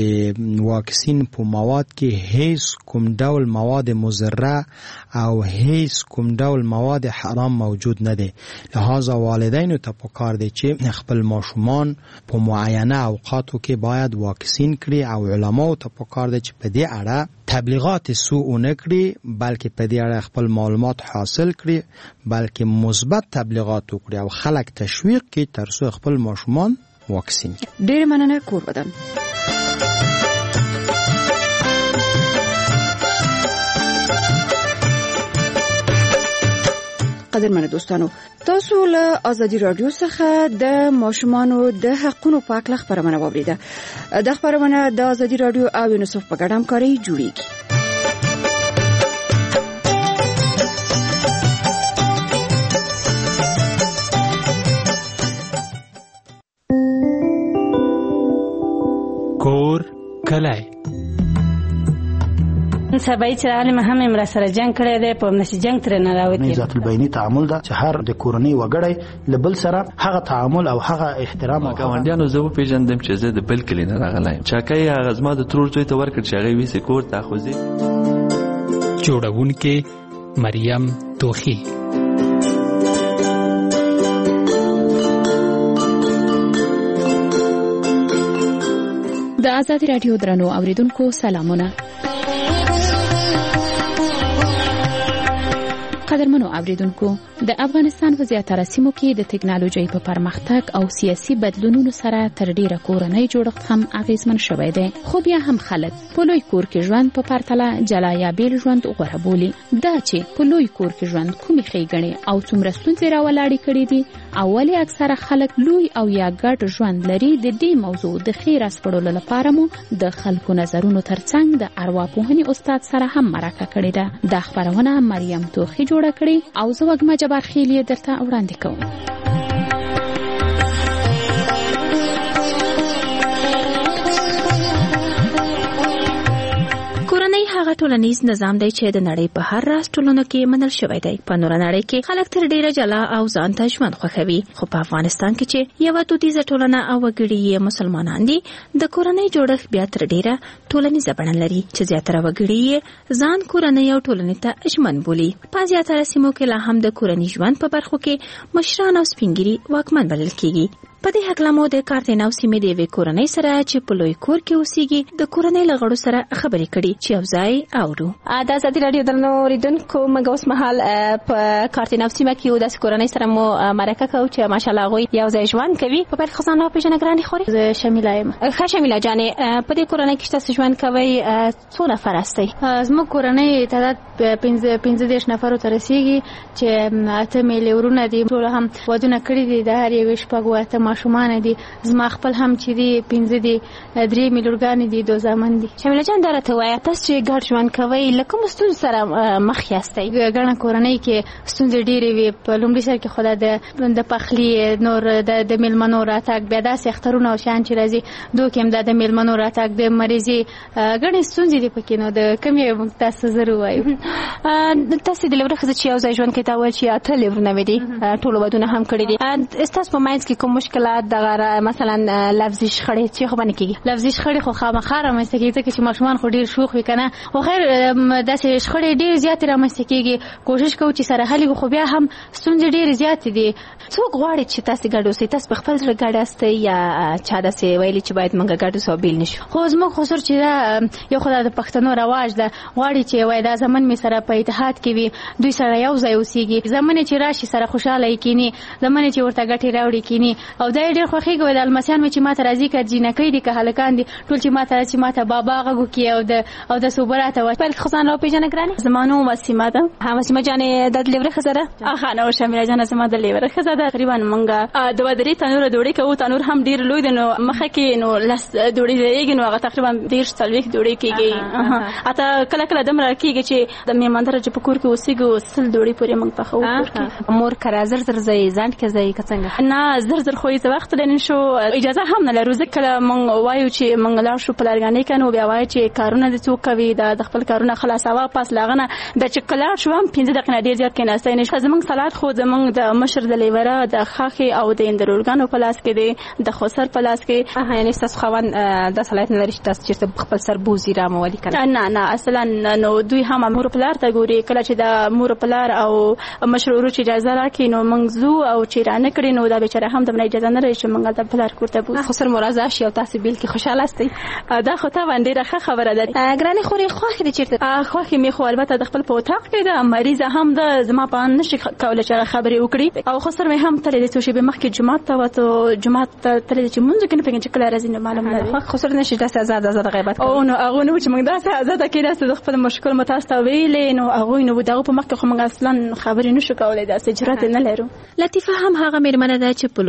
واکسین په مواد کې هیڅ کوم ډول مواد مضره او هیڅ کوم ډول مواد حرام موجود نه دی. لہذا والدین ته پکار دی چې خپل ماشومان په معینه اوقاتو کې باید واکسین کړي او علماو ته پکار دی چې په دې اړه تبلیغات سوء نه کړي، بلکې په دې اړه خپل معلومات حاصل کړي، بلکې مثبت تبلیغات وکړي او خلک تشویق کړي تر څو خپل ماشومان واکسین کړي. ډېر مننه کور ودان. قدرمنو دوستانو، تاسو له ازادي رادیو څخه د ماشومانو د حقونو په اړه خبرونه واوریده. د خبرونه د ازادي رادیو او یونیسف په ګډه همکاري جوړیږي. کور کلای سبای چې عالم هم امر سره جنگ کړی دی په نشي جنگ تر نه راوتی ذات البینی تعامل دا چې هر د کورنۍ وګړی لبل سره هغه تعامل او هغه احترام او ګاونډیانو زه پیژندم چې زه د بل کلی نه راغلی چاکای هغه زما د ترور زوی ته ورکړ چې هغه ویسه کور ته خوځي. جوړونکې مریم توخی. د آزادی رادیو درنو اوریدونکو سلامونه. قدرمنو اوریدونکو د افغانستان په زیاتره سیمو کې د ټکنالوژي په پرمختګ او سیاسي بدلونونو سره تر ډیره کورنۍ جوړښت هم اغیزمن شوی دی خو بیا هم خلک په لوی کور کې ژوند په پرتله جلا یا بیل ژوند غوره بولي. دا چې په لوی کور کې ژوند کومې ښېګڼې او څومره ستونزې راولاړې کړي دي او ولې اکثره خلک لوی او یا ګډ ژوند لري د دې موضوع د ښې راسپړلو لپاره مو د خلکو نظرونو ترڅنګ د ارواپوهنې استاد سره هم مرکه کړې ده. دا خبرونه مریم توخی جوړه کړې او زه وږمه جبار خیل یې درته وړاندې کوم. کورنۍ هغه ټولنیز نظام دی چې د نړۍ په هر راز ټولنو کې منل شوی دی. په نوره نړۍ کې خلک تر ډیره جلا او ځان ته ژوند خوښوي خو په افغانستان کې چې یوه دودیزه ټولنه او وګړي یې مسلمانان دي د کورنۍ جوړښت بیا تر ډیره ټولنیزه بڼه لري چې زیاتره وګړي یې ځان کورنۍ او ټولنې ته ژمن بولي. په زیاتره سیمو کې لا هم د کورنۍ ژوند په برخو کې مشران او سپینګیري واکمن بلل کیږي. په دې هکله مو د کارتناو سیمې د یوې کورنۍ سره چې په لوی کور کې اوسېږي د کورنۍ له غړو سره خبرې کړي چې یو ځای اورو. د ازادي راډیو درنو اورېدونکو موږ اوس مهال په کارتناو سیمه کې یو داسې کورنۍ سره مو مرکه کوو چې ماشاءالله هغوی یو ځای ژوند کوي. په پیل کې ځان راپېژنه ګرانې خورې. زه شمیله یم. ښه شمیله جانې په دې کورنۍ کې چې تاسو ژوند کوئ څو نفر هستئ؟ زموږ کورنۍ تعداد پنځه پنځه دېرش نفرو ته رسېږي چې اته میلې ورونه دي ټول هم ودونه کړي دي د هر یوې شپږ اته ماشومان دي. زما خپل هم چې دي پنځه دي درې میلورګانې دي دو زامن دي. شمیله جان دا راته وایه تاسو چې ګډ ژوند کوئ له کومو ستونزو سره مخ یاستئ؟ ګڼه کورنۍ کې ستونزې ډېرې وي. په لومړي سر کې خو د د پخلي نور د میلمنو راتګ بیا داسې اخترونه او شیان چې راځي دو کې هم دا د میلمنو راتګ د مریضي ګڼې ستونزې دي پکې. نو د کومې موږ تاسو زر ووایو تاسو د لېوره ښځه چې یو ځای ژوند کوي تا وویل چې اته لېورونه مې دي ټولو ودونه هم کړي دي. ستاسو په منځ کې کوم مشکلات دغه مثلا لفظي شخړې چې خو باندې کېږي؟ لفظي شخړې خو خامخا رامنځته کېږي ځکه چې ماشومان خو ډېر شوخ وي که نه. خو خیر داسې شخړې ډېرې زیاتې رامنځته کېږي. کوشش کوو چې سره حل وي خو بیا هم ستونزې ډېرې زیاتې دي. څوک غواړي چې تاسو ګډ اوسئ؟ تاسو په خپل زړه ګډ یاستئ یا چا داسې ویلي چې باید موږ ګډ اوسو او بیل نه شو؟ خو زموږ خسر چې دا یو خو د پښتنو رواج ده غواړي چې وایي دا زمن مې سره په اتحاد کې وي دوی سره یو ځای اوسېږي. زمنې چې راشي سره خوشحاله یې کیني زمنې چې ورته ګټې راوړي کیني او دا یې ډېر خوښېږي. وایي د المسیان مې چې ما ته راځي که جینکۍ دي که هلکان دي ټول چې ما ته چې ما ته بابا غږ وکړي او د او د صوبه راته وایي. پیل کې خو ځان راوپېژنه ګرانې. زما نوم وسیمه ده. ها وسیمه جانې دا د لېوره ښځه ده؟ ښه نو شمیله جانه زما د لېوره ښځه ده. تقریبا موږ د ودرې تنوره ډوډۍ کوو. تنور هم ډېر لوی دی نو مخه کې نو لس ډوډۍ ځایېږي نو هغه تقریبا دېرش څلوېښت ډوډۍ کېږي. حتی کله کله دومره کېږي چې د مېهمانداره چې په کور کې اوسېږو سل ډوډۍ پورې موږ پخوو کور کې. مور کره زر زر ځئ ځنډ کې ځئ که څنګه؟ نه زر زر خو هېڅ وخت نه شو اجازه هم نه لرو. ځکه کله موږ وایو چې موږ لاړ شو پلارګانۍ که نو بیا وایو چې کارونه دې څوک کوي د خپل کارونه خلاصوه پس له هغه نه د چې که لاړ شو هم پنځه دقیقې نه ډېر زیات کېناستی نه شو. زموږ سلاد خو زموږ د مشر د لیوره د خاښې او د اندرورګانو په لاس کې دی د خسر په لاس کې. یعنې ستاسو خاوند دا صلاحیت نه لري چې تاسو چېرته خپل سر بوځي رامولي که نه؟ نه نه اصلا نو دوی هم مور پلار ته ګوري. کله چې د مور پلار او مشر ورور چې اجازه راکړي نو موږ ځو او چې رانه کړي نو دا بیچاره هم دومره اجازه نه لري چې موږ د پلار کور ته بوځو. خسر مو راضي شي او تاسو بیل کې خوشحاله استئ. دا خو طبعا ډېره ښه خبره ده. ګرانې خورې خوښې دي چېرته؟ خوښې مې خو البته د خپل په اطاق کې ده. مریضه هم ده زما په اند نشي کولی چې هغه خبرې وکړي. او خسر مې هم تللی دی څو شېبې مخکې جومات ته وته جومات ته تللی دی چې مونځ وکړي نه پوهېږم چې کله راځي نو معلوم نه دی. خسر نشي داسې ازاد ازاد غیبت کوي؟ او نو هغوی نه و چې موږ داسې ازاده کېناستو د خپل مشکل مو تاسو ته ویلې نو هغوی نو د هغو په مخکې خو موږ اصلا خبرې نشو کولی داسې جرأت نه لرو. لطیفه هم هغه مېرمنه ده چې په لوی کور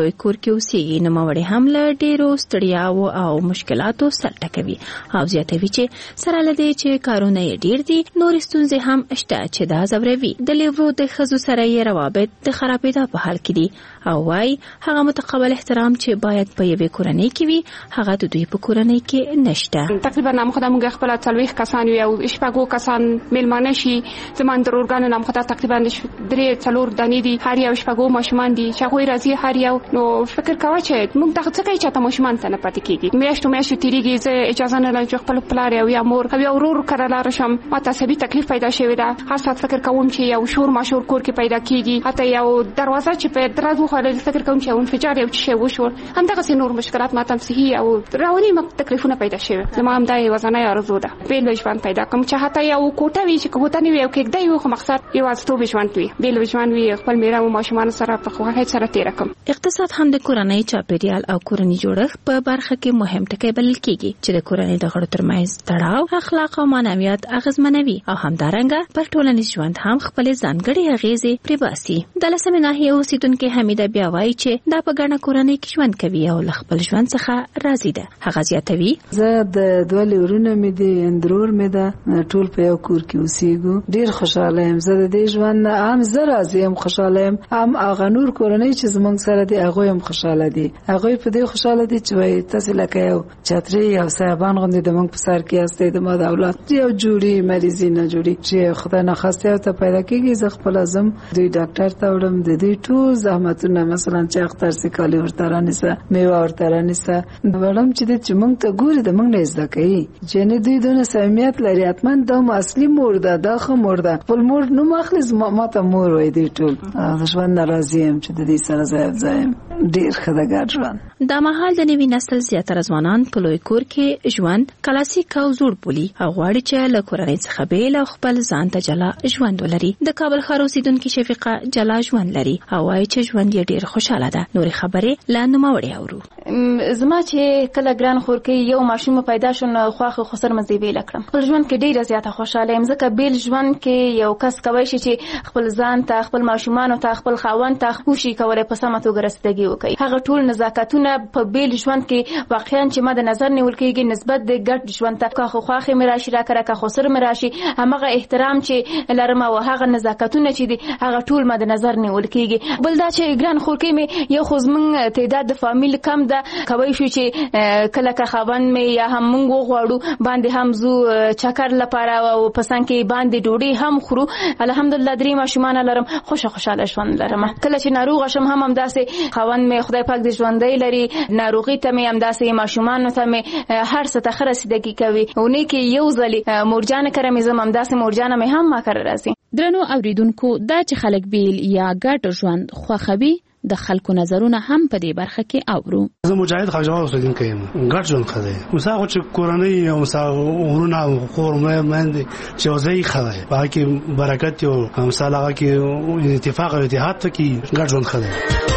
کې اوسېږي نوموړی هم له ډېرو ستړیاو او مشکلاتو سر ټکوي او زیاتوي چې سره له دې چې کارونه یې ډېر دي نورې ستونزې هم شته چې دا ځوروي. د لیورو د ښځو سره یې روابط د خرابېدا په حال کې دي او وايي هغه متقابل احترام چې باید په یوې کورنۍ کې وي هغه د دوی په کورنۍ کې نشته. تقریبا نامخدا موږ خپل څلوېښت کسان یو او شپږو کسان میلمانه شي زما د اورګانو نامخدا تقریبا درې څلور دانې دي هر یو شپږو ماشومان دي چې هغوی راځي هر یو. نو فکر کوه چې موږ دغه څه کوي چې تا ماشومان ته نه پاتې کېږي میاشتو میاشتو تېرېږي زه اجازه نه لرم چې خپل پلار او یا مور او یا ورور کره لاړ شم ماته عصبي تکلیف پیدا شوی ده. هر ساعت فکر کوم چې یو شور ماشور کور کې پیدا کېږي حتی یو دروازه چې په دراز وخوړل فکر کوم چې یو انفجار یو شی وشو همدغسې نور مشکلات ماته صحي او رواني تکلیفونه پیدا شوي. زما همدا یوازینۍ آرزو ده بېل ژوند پیدا کوم چې حتی یو کوټه وي چې کوټه نه وي او کېږدی وي خو مقصد یوازیتوب ژوند وي بېل ژوند وي خپل میره او ماشومانو سره په خوښۍ سره تېره کړم. اقتصاد هم د کورنۍ چاپیریال او کورنۍ جوړښت په برخه کې مهم ټکی بلل کېږي چې د کورنۍ د غړو ترمنځ تړاو اخلاق او معنویات اغېزمنوي او همدارنګه پر ټولنیز ژوند هم خپلې ځانګړې اغېزې پرې باسي. د لسمې ناحیې اوسېدونکې حمیده بیا وایي چې دا په ګڼه کورنۍ کې ژوند کوي او له خپل ژوند څخه راضي ده. هغه زیاتوي زه د دوه لورونه مې دي اندرور مې ده ټول په یو کور کې اوسېږو ډېر خوشحاله یم. زه د دې ژوند نه هم زه راضي یم خوشحاله یم هم هغه نور کورنۍ چې زموږ سره دي هغوی هم خوشحاله دي. هغوی په دې خوشحاله دي چې وایي تاسې لکه یو چترۍ یو صاحبان غوندې د موږ په سر کې هستئ د ما د اولاد یو جوړي مریضي نه جوړي چې خدای نخواسته او ته پیدا کېږي زه خپل ازم دوی ډاکټر ته وړم د دوی ټول زحمتونه مثلا چې اختر سیکالي ورته رانیسه میوه ورته رانیسه وړم چې د چې موږ ته ګوري د موږ نه زده کوي چې نه دوی دونه صمیمیت لري حتما دا اصلي مور ده دا ښه مور ده خپل مور نوم اخلي ما ته مور وایي دوی ټول. زه ژوند نه راضي یم چې د دې سره زه یو یم ډېر ښه ده ګډ ژوند. دا مهال د نوي نسل زیاتره ځوانان په لوی کور کې ژوند کلاسیک او زوړ بولي او غواړي چې له کورنۍ څخه بېل او خپل ځان ته جلا ژوند ولري. د کابل ښار اوسېدونکې شفیقه جلا ژوند لري او وایي چې ژوند یې ډېر خوشحاله ده. نورې خبرې له نوموړې اورو. زما چې کله ګران خور کې یو ماشوم پیدا شو نو خواخې خسر مزې بېله کړم. خپل ژوند کې ډېره زیاته خوشحاله یم ځکه بېل ژوند کې یو کس کولی شي چې خپل ځان ته خپل ماشومانو ته خپل خاوند ته خوشي کولی په سمه توګه رسیدګي وکړي. هغه ټول نزاکتونه په بېل ژوند کې واقعا چې ما د نظر نیول کېږي نسبت د ګډ ژوند ته که خواخې مې راشي راکړه که خسر مې راشي همغه احترام چې لرم او هغه نزاکتونه چې دي هغه ټول ما د نظر نیول کېږي. بل دا چې ګران خور کې مې یو خو زموږ تعداد د فامیل کم ده کولی شو چې کله که خاوند مې یا هم موږ وغواړو باندې هم زو چکر لپاره او په څنګ کې باندې ډوډۍ هم خورو. الحمدلله درې ماشومان لرم خوشه خوشحاله ژوند لرم. کله چې ناروغه شم هم همداسې خاوند مې خدای پاک دې ژوندی لري ناروغي ته مې همداسې ماشومانو ته مې هر څه ته ښه رسیدګي کوي. اونۍ کې یو ځلې مورجانه کره مې ځم همداسې مورجانه مې هم ما کره راځي. درنو اوریدونکو دا چې خلک بیل یا ګډ ژوند خوښوي د خلکو نظرونه هم په دې برخه کې اورو. زه مجاهد خواجه اوسیدونکی یم ګډ ژوند ښه دی. اوس هغه چې کورنۍ او ورونه او خور میندې چې یو ځای ښه دی په هغه کې برکت او مثال هغه کې اتفاق او اتحاد ته کې ګډ ژوند ښه دی.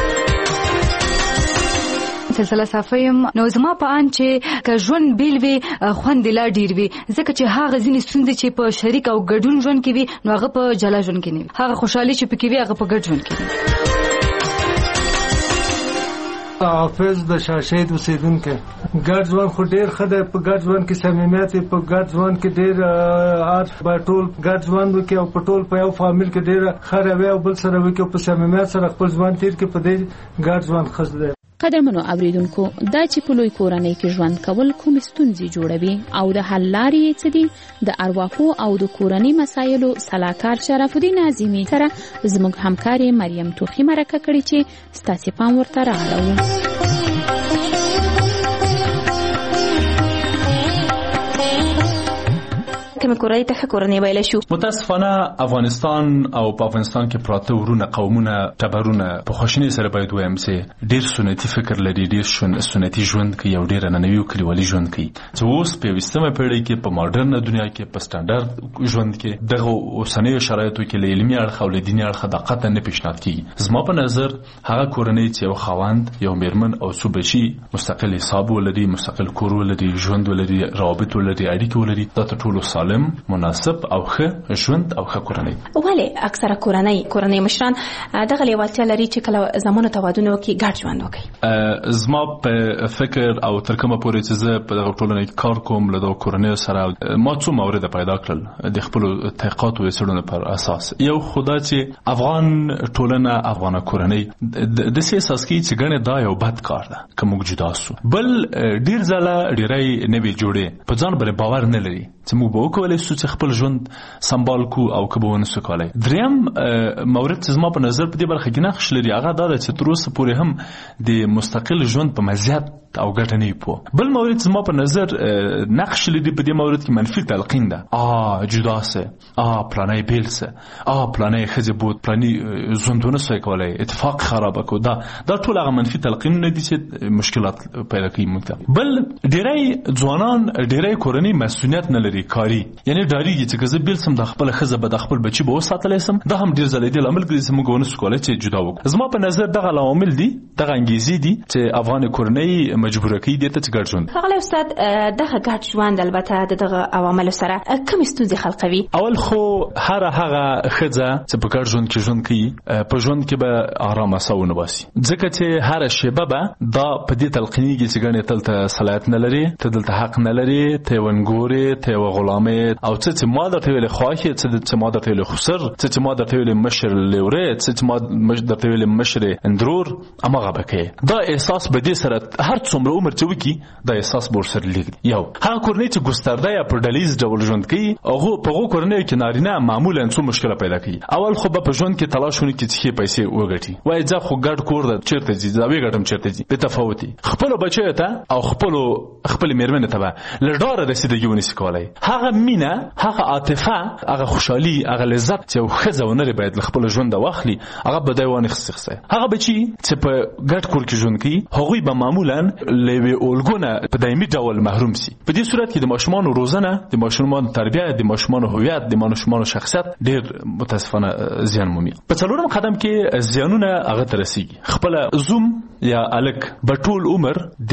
سلسله صافیم نو زما په ان چې که ژوند بیل وي خوند لا ډیر وي ځکه چې هغه ځینې ستونزې چې په شریک او ګډون ژوند کې وي نو هغه په جلا ژوند کې نه وي. هغه خوشحالي چې پکې وي هغه په ګډ ژوند کې وي. حافظ د شاشید اوسیدونکو ګډ ژوند خو ډیر ښه دی. په ګډ ژوند کې صمیمیت په ګډ ژوند کې ډیر عارف به ټول ګډ ژوند وکړي او په ټول په یو فامیل کې ډیر ښه روی او بل سره وکړي او په صمیمیت سره خپل ژوند تیر کړي. په دې ګډ ژوند ښه دی. قدرمنو اوریدونکو دا چې په لوی کورنۍ کې ژوند کول کوم ستونزې جوړوي او د حل لارې څه دي د ارواپو او د کورنۍ مسایلو سلاکار شرف الدین عظیمی سره زموږ همکارې مریم توخی مرکه کړې چې ستاسو پام ورته راغلو. کومه کورنۍ ته کورنۍ ویل شو. متاسفانه افغانستان او په افغانستان کې پراته ورونه قومونه ټبرونه په خوشنۍ سره باید وایم چې ډیر سنتي فکر لري ډیر سنتي ژوند کوي او ډیر ننوي کلیوالي ژوند کوي چې اوس په وستمه پیړۍ کې په ماډرن دنیا کې په سټانډرډ ژوند کې دغه اوسنیو شرایطو کې له علمي اړخ او له دیني اړخ دقت نه پیشنهاد کیږي. زما په نظر هغه کورنۍ چې یو خاوند یو میرمن او څو بچي مستقل حساب ولري مستقل کور ولري ژوند ولري روابط ولري اړیکې ولري دا ټول سالم سالم مناسب او ښه ژوند او ښه کورنۍ. ولې اکثره کورنۍ کورنۍ مشران دغه لیوالتیا لري چې کله زمونو توادونه کې ګډ ژوند وکړي؟ زما په فکر او تر کومه پورې چې زه په دغه ټولنه کې کار کوم له دغه کورنۍ سره ما څو مورد پیدا کړل د خپل تحقیقات او څېړنو پر اساس. یو خدا چې افغان ټولنه افغان کورنۍ د سیاست کې چې ګڼه دا یو بد کار ده که موږ جدا سو. بل ډیر ځله ډیرای نوی جوړې په ځان باندې باور نه لري چې موږ به وکولای شو چې خپل ژوند سمبال کو او که به ونه سو کولای. دریم مورد چې زما په نظر په دې برخه کې نقش لري هغه دا ده چې تر اوسه پورې هم د مستقل ژوند په مزیت او ګټه نه پوه. بل مورد چې زما په نظر نقش لري په دې مورد کې منفي تلقین ده. آ جدا سه، آ پلانای بیل سه، آ پلانای خځه بود، پلانی ژوندونه سوی کولای، اتفاق خراب کو. دا دا ټول هغه منفي تلقین نه دي چې مشکلات پیدا کوي موږ. بل ډیری ځوانان ډیری کورنۍ مسؤلیت نه لري کاری، یعنی ډاریږي چې کزه بیل سم د خپل خځه به د خپل بچي به وساتلای سم. دا هم ډیر ځله دی لامل ګرځي چې موږ ونه سو کولای چې جدا وکړو. زما په نظر دغه عوامل دي، دغه انګیزې دي چې افغان کورنۍ مجبوره کوي دې ته چې ګډ ژوند. هغه استاد دغه ګډ ژوند البته دغه عوامل سره کوم ستونزې خلقوي؟ اول خو هر هغه خځه چې په ګډ ژوند کې ژوند کوي په ژوند کې به آرام ساونه باسي، ځکه چې هر شیبه به دا په دې تلقینیږي چې ګڼه تلته صلاحیت نه لري، ته دلته حق نه لري، ته ونګوري، ته غلامه او څه چې ما درته ویل خواهی، څه چې ما درته ویل خسر، څه چې ما درته ویل مشر لوري، څه چې ما درته ویل مشر اندرور، امغه بکې. دا احساس به دې سره هر څومره عمر چې وکی دا احساس به سره لګي. یو هغه کورنۍ چې ګسترده یا په ډلیز ډول ژوند کوي هغه په هغه کورنۍ کې نارینه معمولا څو مشکل پیدا کوي. اول خو به په ژوند کې تلاشونه کې چې پیسې وګټي، وای ځکه خو ګډ کور د چیرته دي، دا وی ګټم چیرته دي، په تفاوتي خپل بچی ته او خپل خپل میرمن ته به لډاره رسیدګي ونی سکولای. هغه مینا، هغه عاطفه، هغه خوشحالي، هغه لذت چې خزه ونری باید خپل ژوند واخلي، هغه به دیوانه خصخصه. هغه بچی چې په ګډ کور کې ژوند کوي هغه به معمولا لوي اولګونه په دایمي ډول محروم سي. په دې صورت کې د ماشومان روزنه، د ماشومان تربیه، د ماشومان هویت، د ماشومان شخصیت ډېر متاسفانه زیان مومي. په څلورم قدم کې زیانونه هغه ترسيږي. خپل زوم یا الک بټول عمر د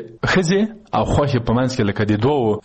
خزه او خوخه په منځ کې لکه د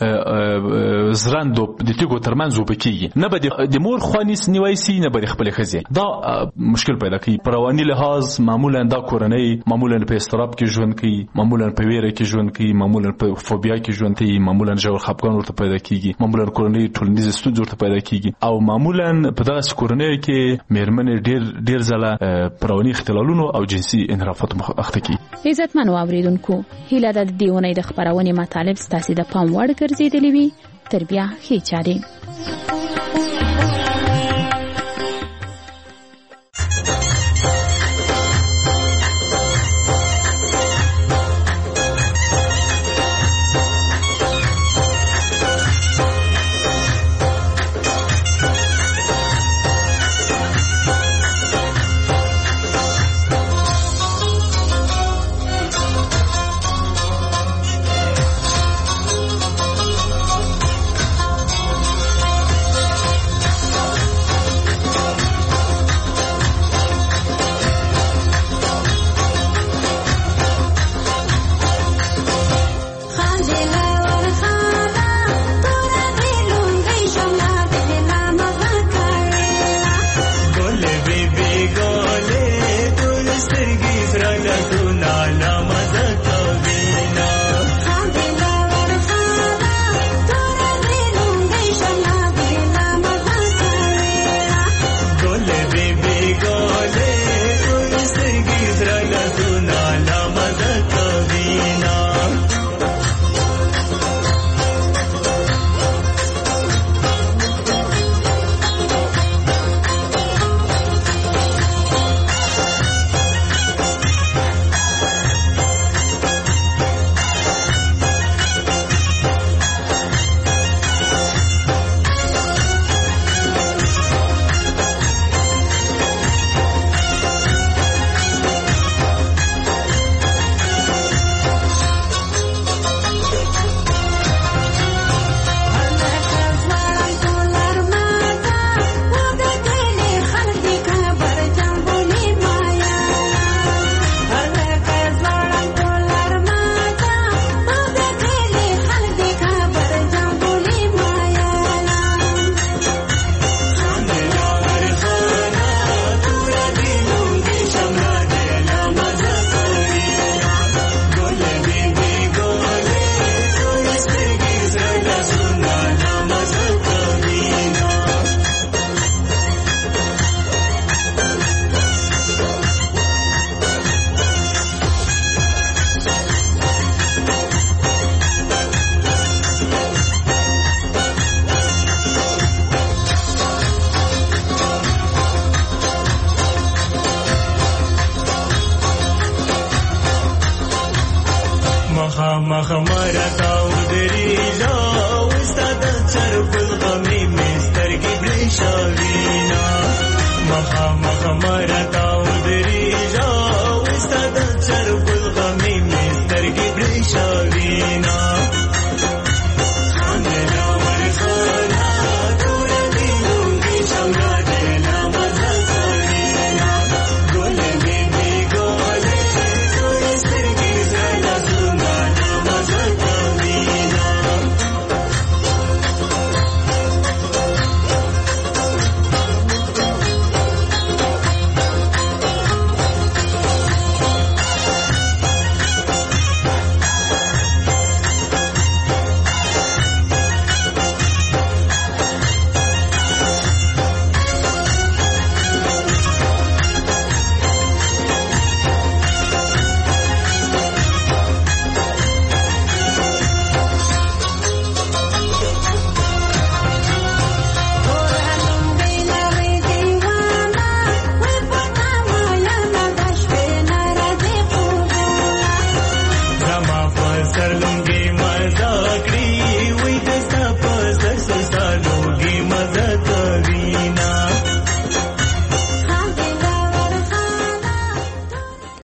دوه زرندو د تیګو ترمنځ وبکیږي، نه به د مور خواني سنوي سي، نه به خپل خزه. دا مشکل پیدا کوي. پروانی لحاظ معمولا دا کورنۍ معمولا په استراب کې ژوند کوي، معمولا په ویره کې ژوند کوي، معمولا په فوبیا کې ژوند کوي، معمولا ژور خپګان ورته پیدا کیږي، معمولا کورنۍ ټولنیز ستونزې ورته پیدا کیږي، او معمولا په دغه کورنۍ کې میرمنې ډیر ډیر ځله پروانی اختلالونو او جنسي انحرافات مخ اخته کی. عزتمن اوریدونکو، هیله د دیونې د خبرونې مطالب ستاسو د پام وړ ګرځیدلې وي. تر بیا ښې چارې. مخمرتا